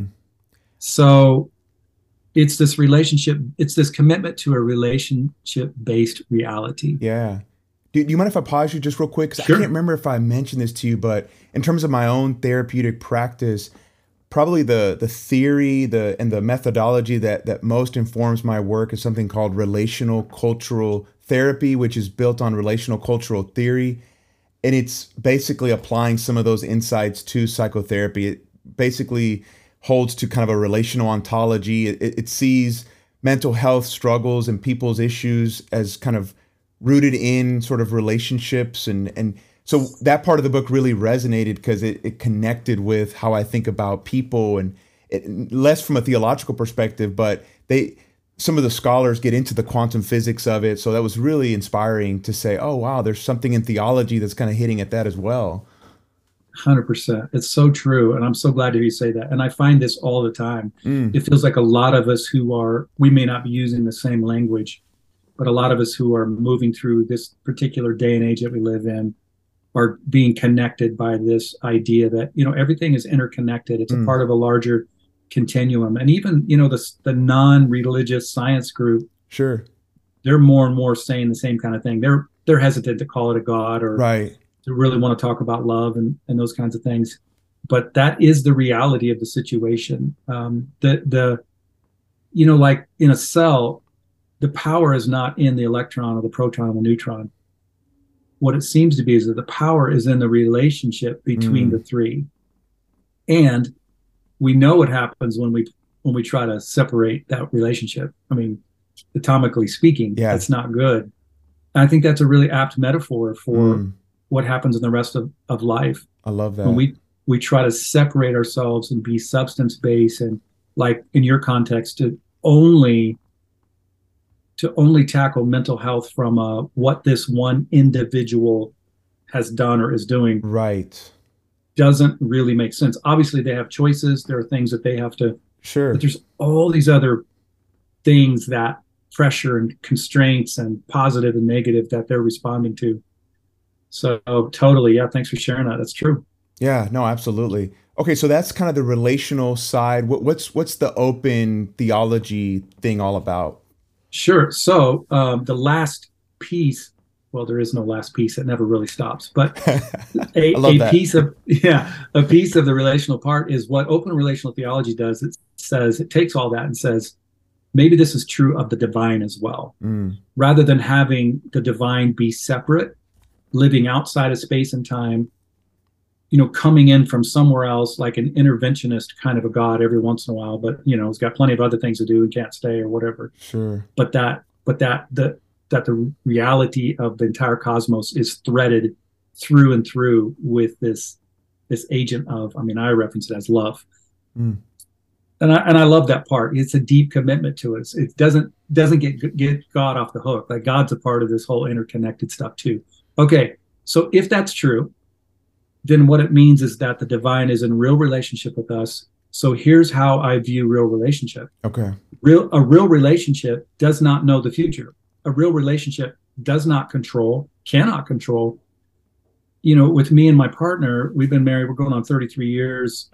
So it's this relationship, it's this commitment to a relationship-based reality. Yeah. Do you mind if I pause you just real quick? Because Sure. I can't remember if I mentioned this to you, but in terms of my own therapeutic practice, probably the theory and the methodology that most informs my work is something called relational cultural therapy, which is built on relational cultural theory. And it's basically applying some of those insights to psychotherapy. It basically holds to kind of a relational ontology. It sees mental health struggles and people's issues as kind of rooted in sort of relationships. And so that part of the book really resonated because it connected with how I think about people, and less from a theological perspective, but some of the scholars get into the quantum physics of it. So that was really inspiring to say, oh, wow, there's something in theology that's kind of hitting at that as well. 100%. It's so true. And I'm so glad to hear you say that. And I find this all the time. It feels like a lot of us we may not be using the same language, but a lot of us who are moving through this particular day and age that we live in are being connected by this idea that, everything is interconnected. It's a part of a larger continuum. And even, the non-religious science group, sure, they're more and more saying the same kind of thing. They're hesitant to call it a God, or right, to really want to talk about love and those kinds of things. But that is the reality of the situation. Like in a cell, the power is not in the electron or the proton or the neutron. What it seems to be is that the power is in the relationship between the three. And we know what happens when we try to separate that relationship. I mean, atomically speaking, that's not good. And I think that's a really apt metaphor for what happens in the rest of life. I love that. When we try to separate ourselves and be substance-based, and like in your context, to only tackle mental health from what this one individual has done or is doing, right, doesn't really make sense. Obviously, they have choices. There are things that they have to. Sure. But there's all these other things, that pressure and constraints and positive and negative, that they're responding to. So totally, yeah. Thanks for sharing that. That's true. Yeah. No, absolutely. Okay, so that's kind of the relational side. What's the open theology thing all about? Sure. So the last piece, well, there is no last piece. It never really stops. But a piece of the relational part is what open relational theology does. It says, it takes all that and says, maybe this is true of the divine as well. Rather than having the divine be separate, living outside of space and time, coming in from somewhere else, like an interventionist kind of a God every once in a while, but he's got plenty of other things to do and can't stay or whatever. Sure. But that the reality of the entire cosmos is threaded through and through with this agent of, I reference it as love. And I love that part. It's a deep commitment to us. It doesn't get God off the hook. Like, God's a part of this whole interconnected stuff too. Okay, so if that's true, then what it means is that the divine is in real relationship with us. So here's how I view real relationship. Okay. A real relationship does not know the future. A real relationship does not cannot control. With me and my partner, we've been married, we're going on 33 years.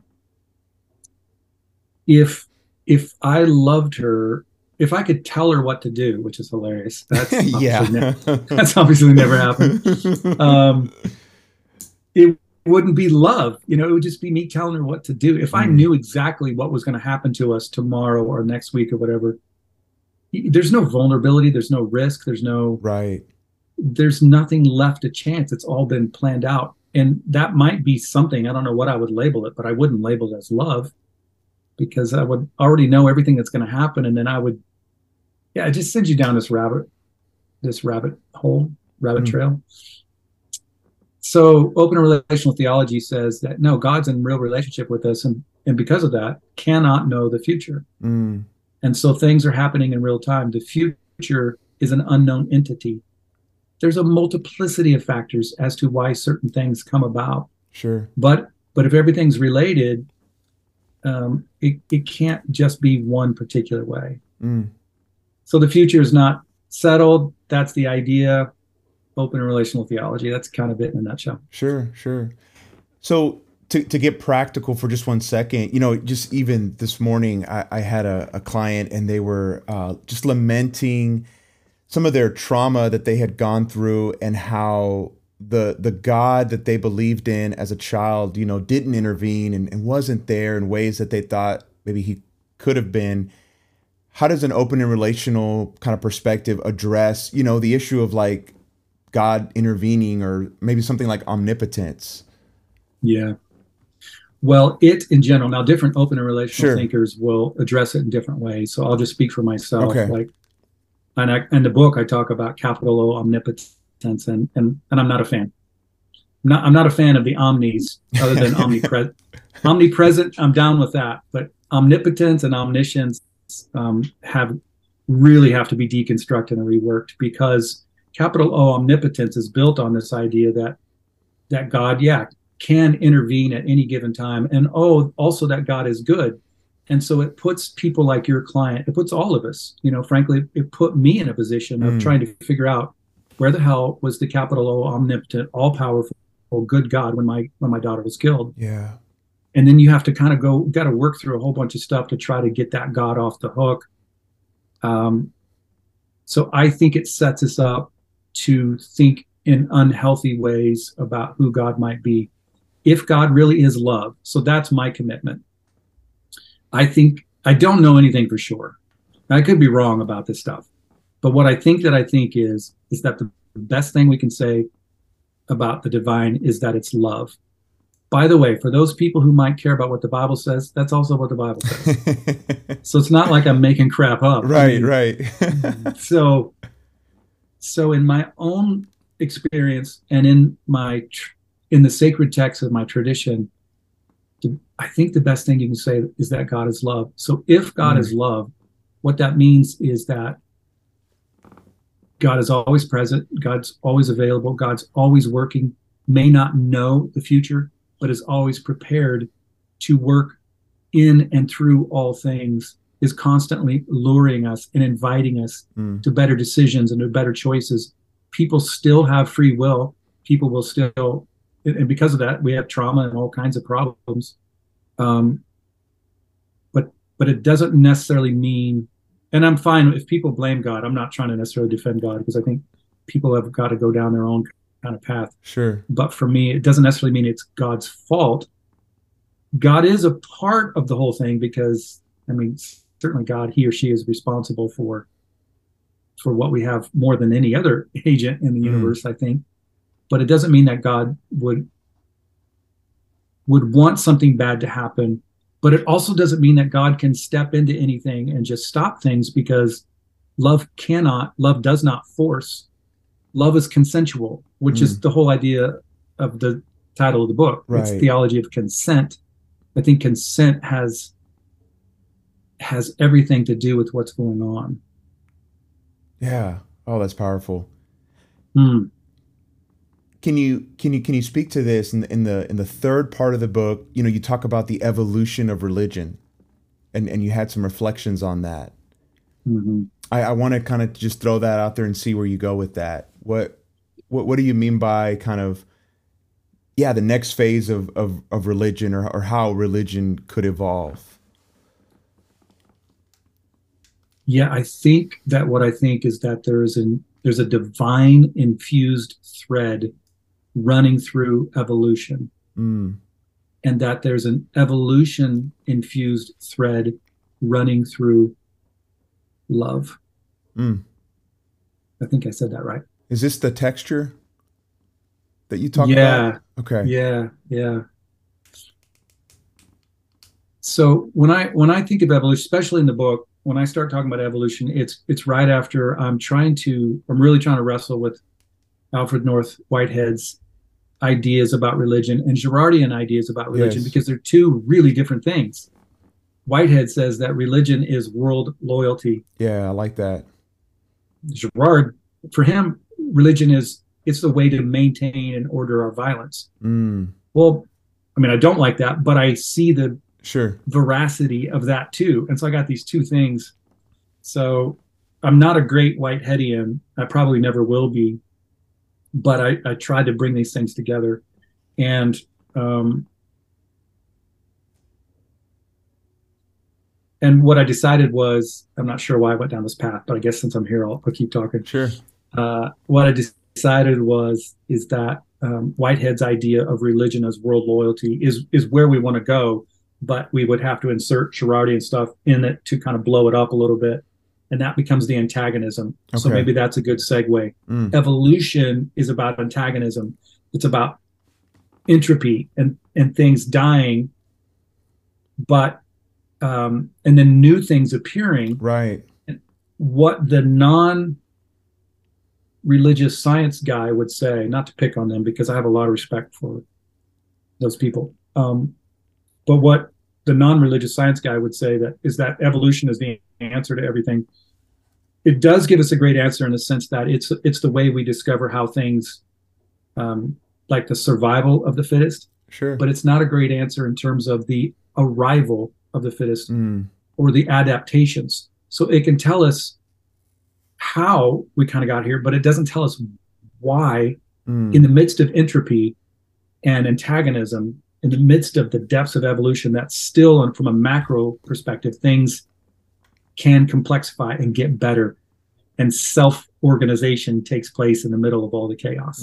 If I loved her, if I could tell her what to do, which is hilarious, that's obviously never happened. It wouldn't be love. It would just be me telling her what to do. If I knew exactly what was going to happen to us tomorrow or next week or whatever, there's no vulnerability, there's no risk, there's nothing left to chance. It's all been planned out. And that might be something, I don't know what I would label it, but I wouldn't label it as love, because I would already know everything that's going to happen. And then it just sends you down this rabbit trail. So open relational theology says that no, God's in real relationship with us, and because of that, cannot know the future. And so things are happening in real time. The future is an unknown entity. There's a multiplicity of factors as to why certain things come about. Sure. But if everything's related, it can't just be one particular way. So the future is not settled. That's the idea. Open relational theology. That's kind of it in a nutshell. Sure. So to get practical for just one second, just even this morning, I had a client and they were just lamenting some of their trauma that they had gone through and how the God that they believed in as a child, didn't intervene and wasn't there in ways that they thought maybe he could have been. How does an open and relational kind of perspective address, the issue of like God intervening or maybe something like omnipotence? Yeah. Well, it in general, now different open and relational Sure. thinkers will address it in different ways. So I'll just speak for myself. Okay. Like, in the book, I talk about capital O omnipotence, and I'm not a fan. I'm not a fan of the omnis other than omnipresent. Omnipresent, I'm down with that, but omnipotence and omniscience really have to be deconstructed and reworked, because capital O omnipotence is built on this idea that God, can intervene at any given time, and also that God is good. And so it puts people like your client, it puts all of us, frankly, it put me in a position of trying to figure out where the hell was the capital O omnipotent, all powerful, good God when my daughter was killed. Yeah. And then you have to kind of got to work through a whole bunch of stuff to try to get that God off the hook. So I think it sets us up to think in unhealthy ways about who God might be. If God really is love, so that's my commitment. I don't know anything for sure. I could be wrong about this stuff, but what I think is that the best thing we can say about the divine is that it's love. By the way, for those people who might care about what the Bible says, that's also what the Bible says. So it's not like I'm making crap up. Right, right. So in my own experience and in the sacred text of my tradition, I think the best thing you can say is that God is love. So if God is love, what that means is that God is always present, God's always available, God's always working, may not know the future, but is always prepared to work in and through all things, is constantly luring us and inviting us to better decisions and to better choices. People still have free will. People will still, and because of that, we have trauma and all kinds of problems. But it doesn't necessarily mean, and I'm fine if people blame God. I'm not trying to necessarily defend God, because I think people have got to go down their own kind of path. Sure. But for me, it doesn't necessarily mean it's God's fault. God is a part of the whole thing, because, certainly God, he or she is responsible for what we have more than any other agent in the universe, I think. But it doesn't mean that God would want something bad to happen. But it also doesn't mean that God can step into anything and just stop things, because love does not force. Love is consensual, which is the whole idea of the title of the book. Right. It's theology of consent. I think consent has everything to do with what's going on. Yeah. Oh, that's powerful. Can you speak to this in the third part of the book? You talk about the evolution of religion, and you had some reflections on that. Mm-hmm. I want to kind of just throw that out there and see where you go with that. What do you mean by kind of, the next phase of religion, or how religion could evolve? Yeah, I think that what I think is that there's a divine infused thread running through evolution, and that there's an evolution infused thread running through love. I think I said that right. Is this the texture that you talk about? Okay. Yeah. So when I think of evolution, especially in the book, when I start talking about evolution, it's right after I'm really trying to wrestle with Alfred North Whitehead's ideas about religion and Girardian ideas about religion, because they're two really different things. Whitehead says that religion is world loyalty. Yeah, I like that. Girard, for him, religion it's the way to maintain and order our violence. Well, I don't like that, but I see the veracity of that too. And so I got these two things. So I'm not a great Whiteheadian. I probably never will be, but I tried to bring these things together. And And what I decided was, I'm not sure why I went down this path, but I guess since I'm here, I'll keep talking. Sure. What I decided was is that Whitehead's idea of religion as world loyalty is where we want to go, but we would have to insert Girardian stuff in it to kind of blow it up a little bit, and that becomes the antagonism. So Okay. maybe that's a good segue. Mm. Evolution is about antagonism. It's about entropy and things dying, but and then new things appearing. Right. What the non religious science guy would say, not to pick on them because I have a lot of respect for those people. But what the non-religious science guy would say that is that evolution is the answer to everything. It does give us a great answer in the sense that it's the way we discover how things, like the survival of the fittest, Sure. but it's not a great answer in terms of the arrival of the fittest Mm. or the adaptations. So it can tell us how we kind of got here, but it doesn't tell us why, in the midst of entropy and antagonism, in the midst of the depths of evolution, that still, and from a macro perspective, things can complexify and get better. And self-organization takes place in the middle of all the chaos.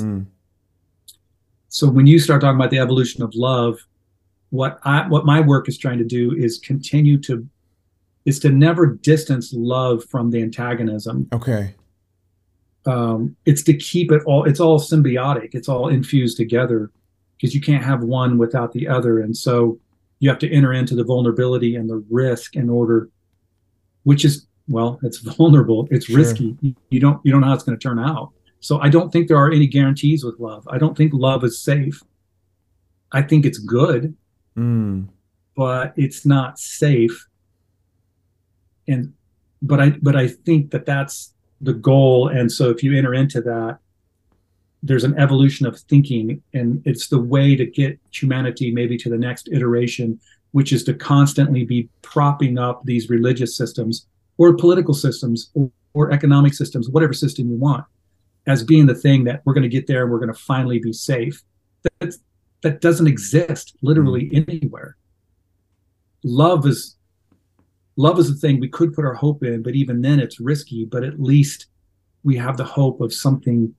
So when you start talking about the evolution of love, what my work is trying to do is is to never distance love from the antagonism. Okay. It's to keep it all, it's all symbiotic. It's all infused together because you can't have one without the other. And so you have to enter into the vulnerability and the risk in order, which is, well, it's vulnerable. It's Sure. risky. You don't know how it's going to turn out. So I don't think there are any guarantees with love. I don't think love is safe. I think it's good, but it's not safe. And but I think that that's the goal. And so if you enter into that, there's an evolution of thinking, and it's the way to get humanity maybe to the next iteration, which is to constantly be propping up these religious systems or political systems or economic systems, whatever system you want, as being the thing that we're going to get there and we're going to finally be safe. That doesn't exist literally anywhere. Love is the thing we could put our hope in, but even then it's risky, but at least we have the hope of something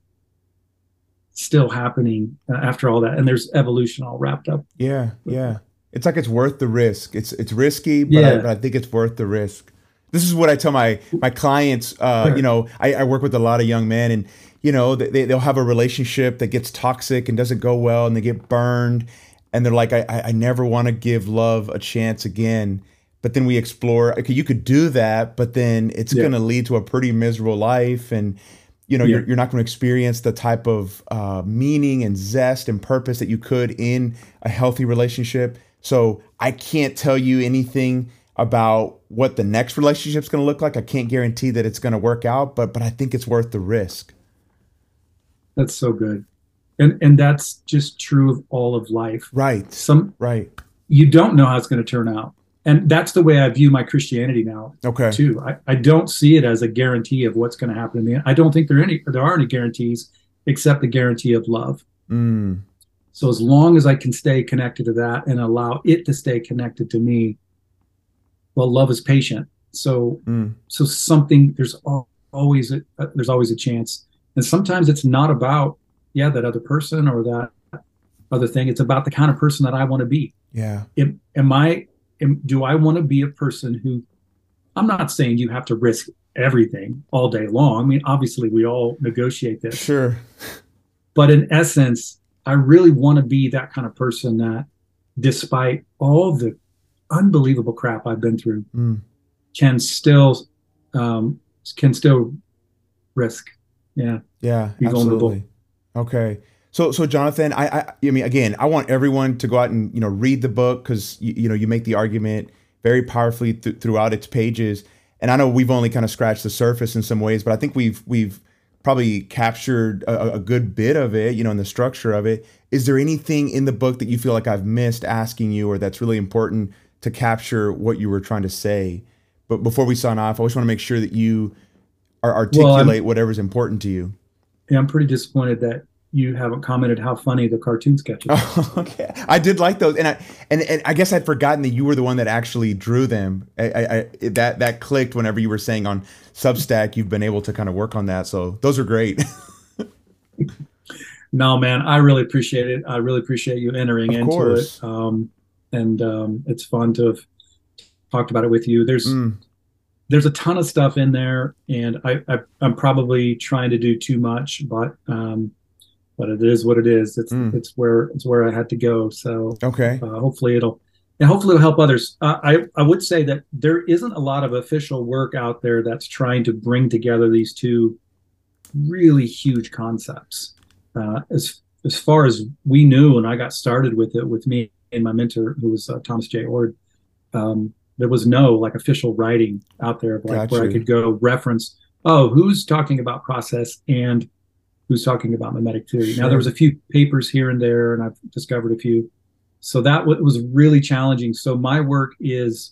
still happening after all that. And there's evolution all wrapped up. Yeah. Yeah. It's like it's worth the risk. It's risky, but, Yeah. but I think it's worth the risk. This is what I tell my clients. I work with a lot of young men, and they'll have a relationship that gets toxic and doesn't go well, and they get burned, and they're like, I never want to give love a chance again. But then we explore, okay, you could do that, but then it's going to lead to a pretty miserable life, and you're not going to experience the type of meaning and zest and purpose that you could in a healthy relationship. So I can't tell you anything about what the next relationship is going to look like. I can't guarantee that it's going to work out, but I think it's worth the risk. That's so good. And that's just true of all of life. Right. Right. You don't know how it's going to turn out. And that's the way I view my Christianity now, Okay. too. I don't see it as a guarantee of what's going to happen in the end. I don't think there are any guarantees except the guarantee of love. So as long as I can stay connected to that and allow it to stay connected to me, well, love is patient. So something, there's always a chance. And sometimes it's not about that other person or that other thing. It's about the kind of person that I want to be. Yeah. Do I want to be a person who, I'm not saying you have to risk everything all day long. I mean, obviously we all negotiate this. Sure. But in essence, I really want to be that kind of person that, despite all the unbelievable crap I've been through, can still risk. Yeah. Yeah, be vulnerable. absolutely. Okay. So Jonathan, I mean, again, I want everyone to go out and, read the book, because, you make the argument very powerfully throughout its pages. And I know we've only kind of scratched the surface in some ways, but I think we've probably captured a good bit of it, in the structure of it. Is there anything in the book that you feel like I've missed asking you, or that's really important to capture what you were trying to say? But before we sign off, I just want to make sure that you articulate whatever's important to you. Yeah, I'm pretty disappointed that you haven't commented how funny the cartoon sketches are. Oh, okay. I did like those, and I guess I'd forgotten that you were the one that actually drew them. That clicked whenever you were saying on Substack you've been able to kind of work on that. So those are great. No, man, I really appreciate it. I really appreciate you entering Of into course. it. And it's fun to have talked about it with you. Mm, There's a ton of stuff in there, and I'm probably trying to do too much, but it is what it is. mm. It's where I had to go. So Okay. hopefully it'll help others. I would say that there isn't a lot of official work out there that's trying to bring together these two really huge concepts. As far as we knew, and I got started with it with me and my mentor, who was Thomas J. Ord. There was no like official writing out there, like Got where I you. could go reference, oh, who's talking about process and who's talking about mimetic theory. Now there was Sure. a few papers here and there, and I've discovered a few. So that was really challenging. So my work is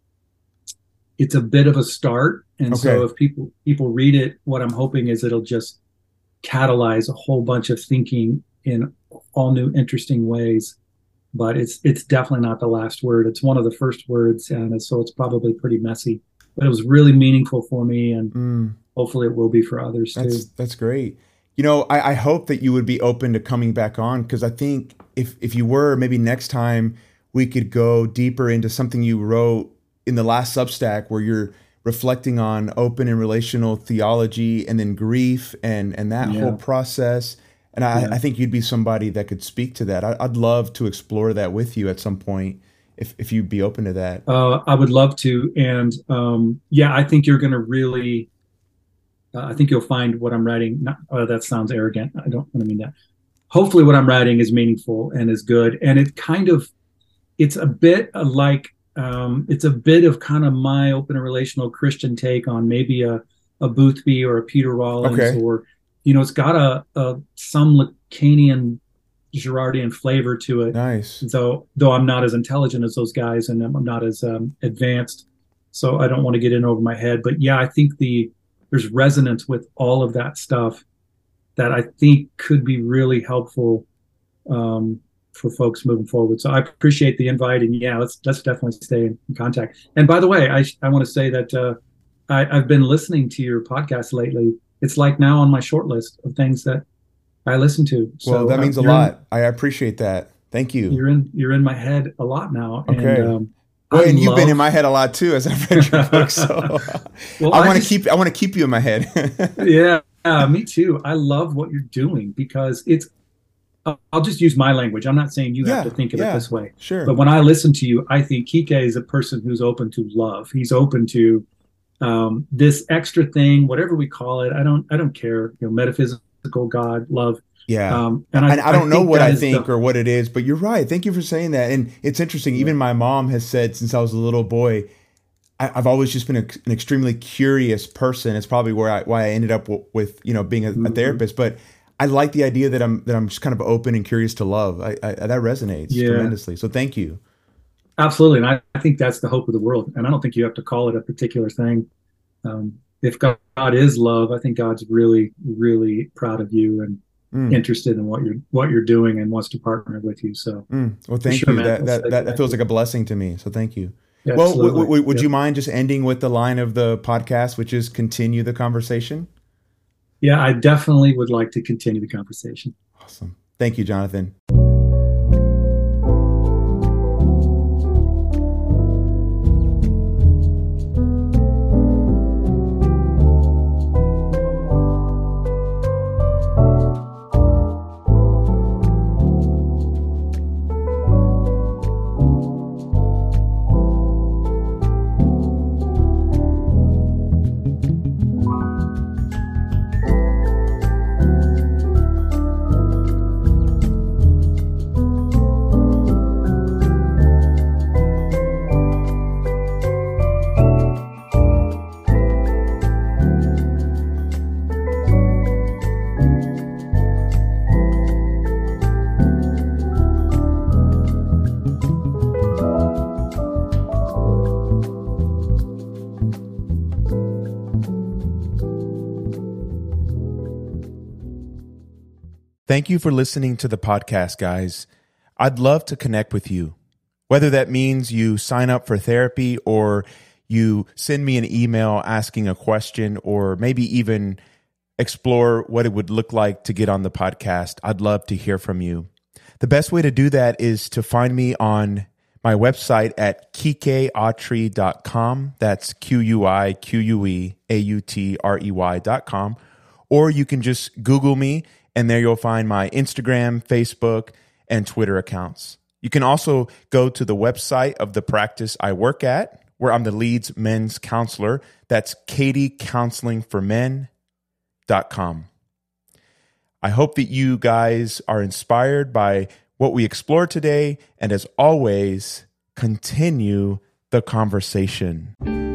it's a bit of a start, and so Okay. if people read it, what I'm hoping is it'll just catalyze a whole bunch of thinking in all new interesting ways. But it's definitely not the last word. It's one of the first words, and so it's probably pretty messy. But it was really meaningful for me, and Mm. hopefully it will be for others too. That's great. I hope that you would be open to coming back on, because I think if you were, maybe next time we could go deeper into something you wrote in the last Substack where you're reflecting on open and relational theology and then grief and that whole Yeah, process. And yeah. I think you'd be somebody that could speak to that. I'd love to explore that with you at some point if you'd be open to that. I would love to, and yeah, I think you're going to really. I think you'll find what I'm writing. Not, that sounds arrogant. I don't want to mean that. Hopefully, what I'm writing is meaningful and is good, and it's a bit like it's a bit of kind of my open and relational Christian take on maybe a Boothby or a Peter Rollins, Okay. or it's got some Lacanian Girardian flavor to it. Nice. Though I'm not as intelligent as those guys, and I'm not as advanced, so I don't want to get in over my head. But yeah, I think there's resonance with all of that stuff that I think could be really helpful for folks moving forward. So I appreciate the invite, and yeah, let's definitely stay in contact. And by the way, I want to say that I've been listening to your podcast lately. It's like now on my short list of things that I listen to. Well, So that means a lot. I appreciate that. Thank you. you're in my head a lot now, and Okay. I Well, and you've been in love. my head a lot too, as I've read your book. So Well, I want to keep you in my head. yeah, me too. I love what you're doing because I'll just use my language. I'm not saying you have Yeah, to think of it yeah, this way, sure. but when I listen to you, I think Kike is a person who's open to love. He's open to this extra thing, whatever we call it. I don't care. Metaphysical, God, love. Yeah. And And I I don't know think what that I is think the or what it is, but you're right. Thank you for saying that. And it's interesting. yeah. Even my mom has said since I was a little boy, I've always just been an extremely curious person. It's probably why I ended up with being a Mhm. therapist. But I like the idea that I'm just kind of open and curious to love. That resonates Yeah, tremendously. So thank you. absolutely. And I think that's the hope of the world. And I don't think you have to call it a particular thing. If God is love, I think God's really, really proud of you and Mm, interested in what you're doing and wants to partner with you. So Well, for thank sure, you. man. That Let's that stay that that feels connected. like a blessing to me. So thank you. Yeah, Well, absolutely. would you Yep. mind just ending with the line of the podcast, which is continue the conversation? Yeah, I definitely would like to continue the conversation. Awesome. Thank you, Jonathan. Thank you for listening to the podcast, guys. I'd love to connect with you, whether that means you sign up for therapy or you send me an email asking a question, or maybe even explore what it would look like to get on the podcast. I'd love to hear from you. The best way to do that is to find me on my website at kikeautry.com. That's KUIQUEAUTREY.com. Or you can just Google me, and there you'll find my Instagram, Facebook, and Twitter accounts. You can also go to the website of the practice I work at, where I'm the Leeds men's counselor. That's katiecounselingformen.com. I hope that you guys are inspired by what we explored today, and as always, continue the conversation.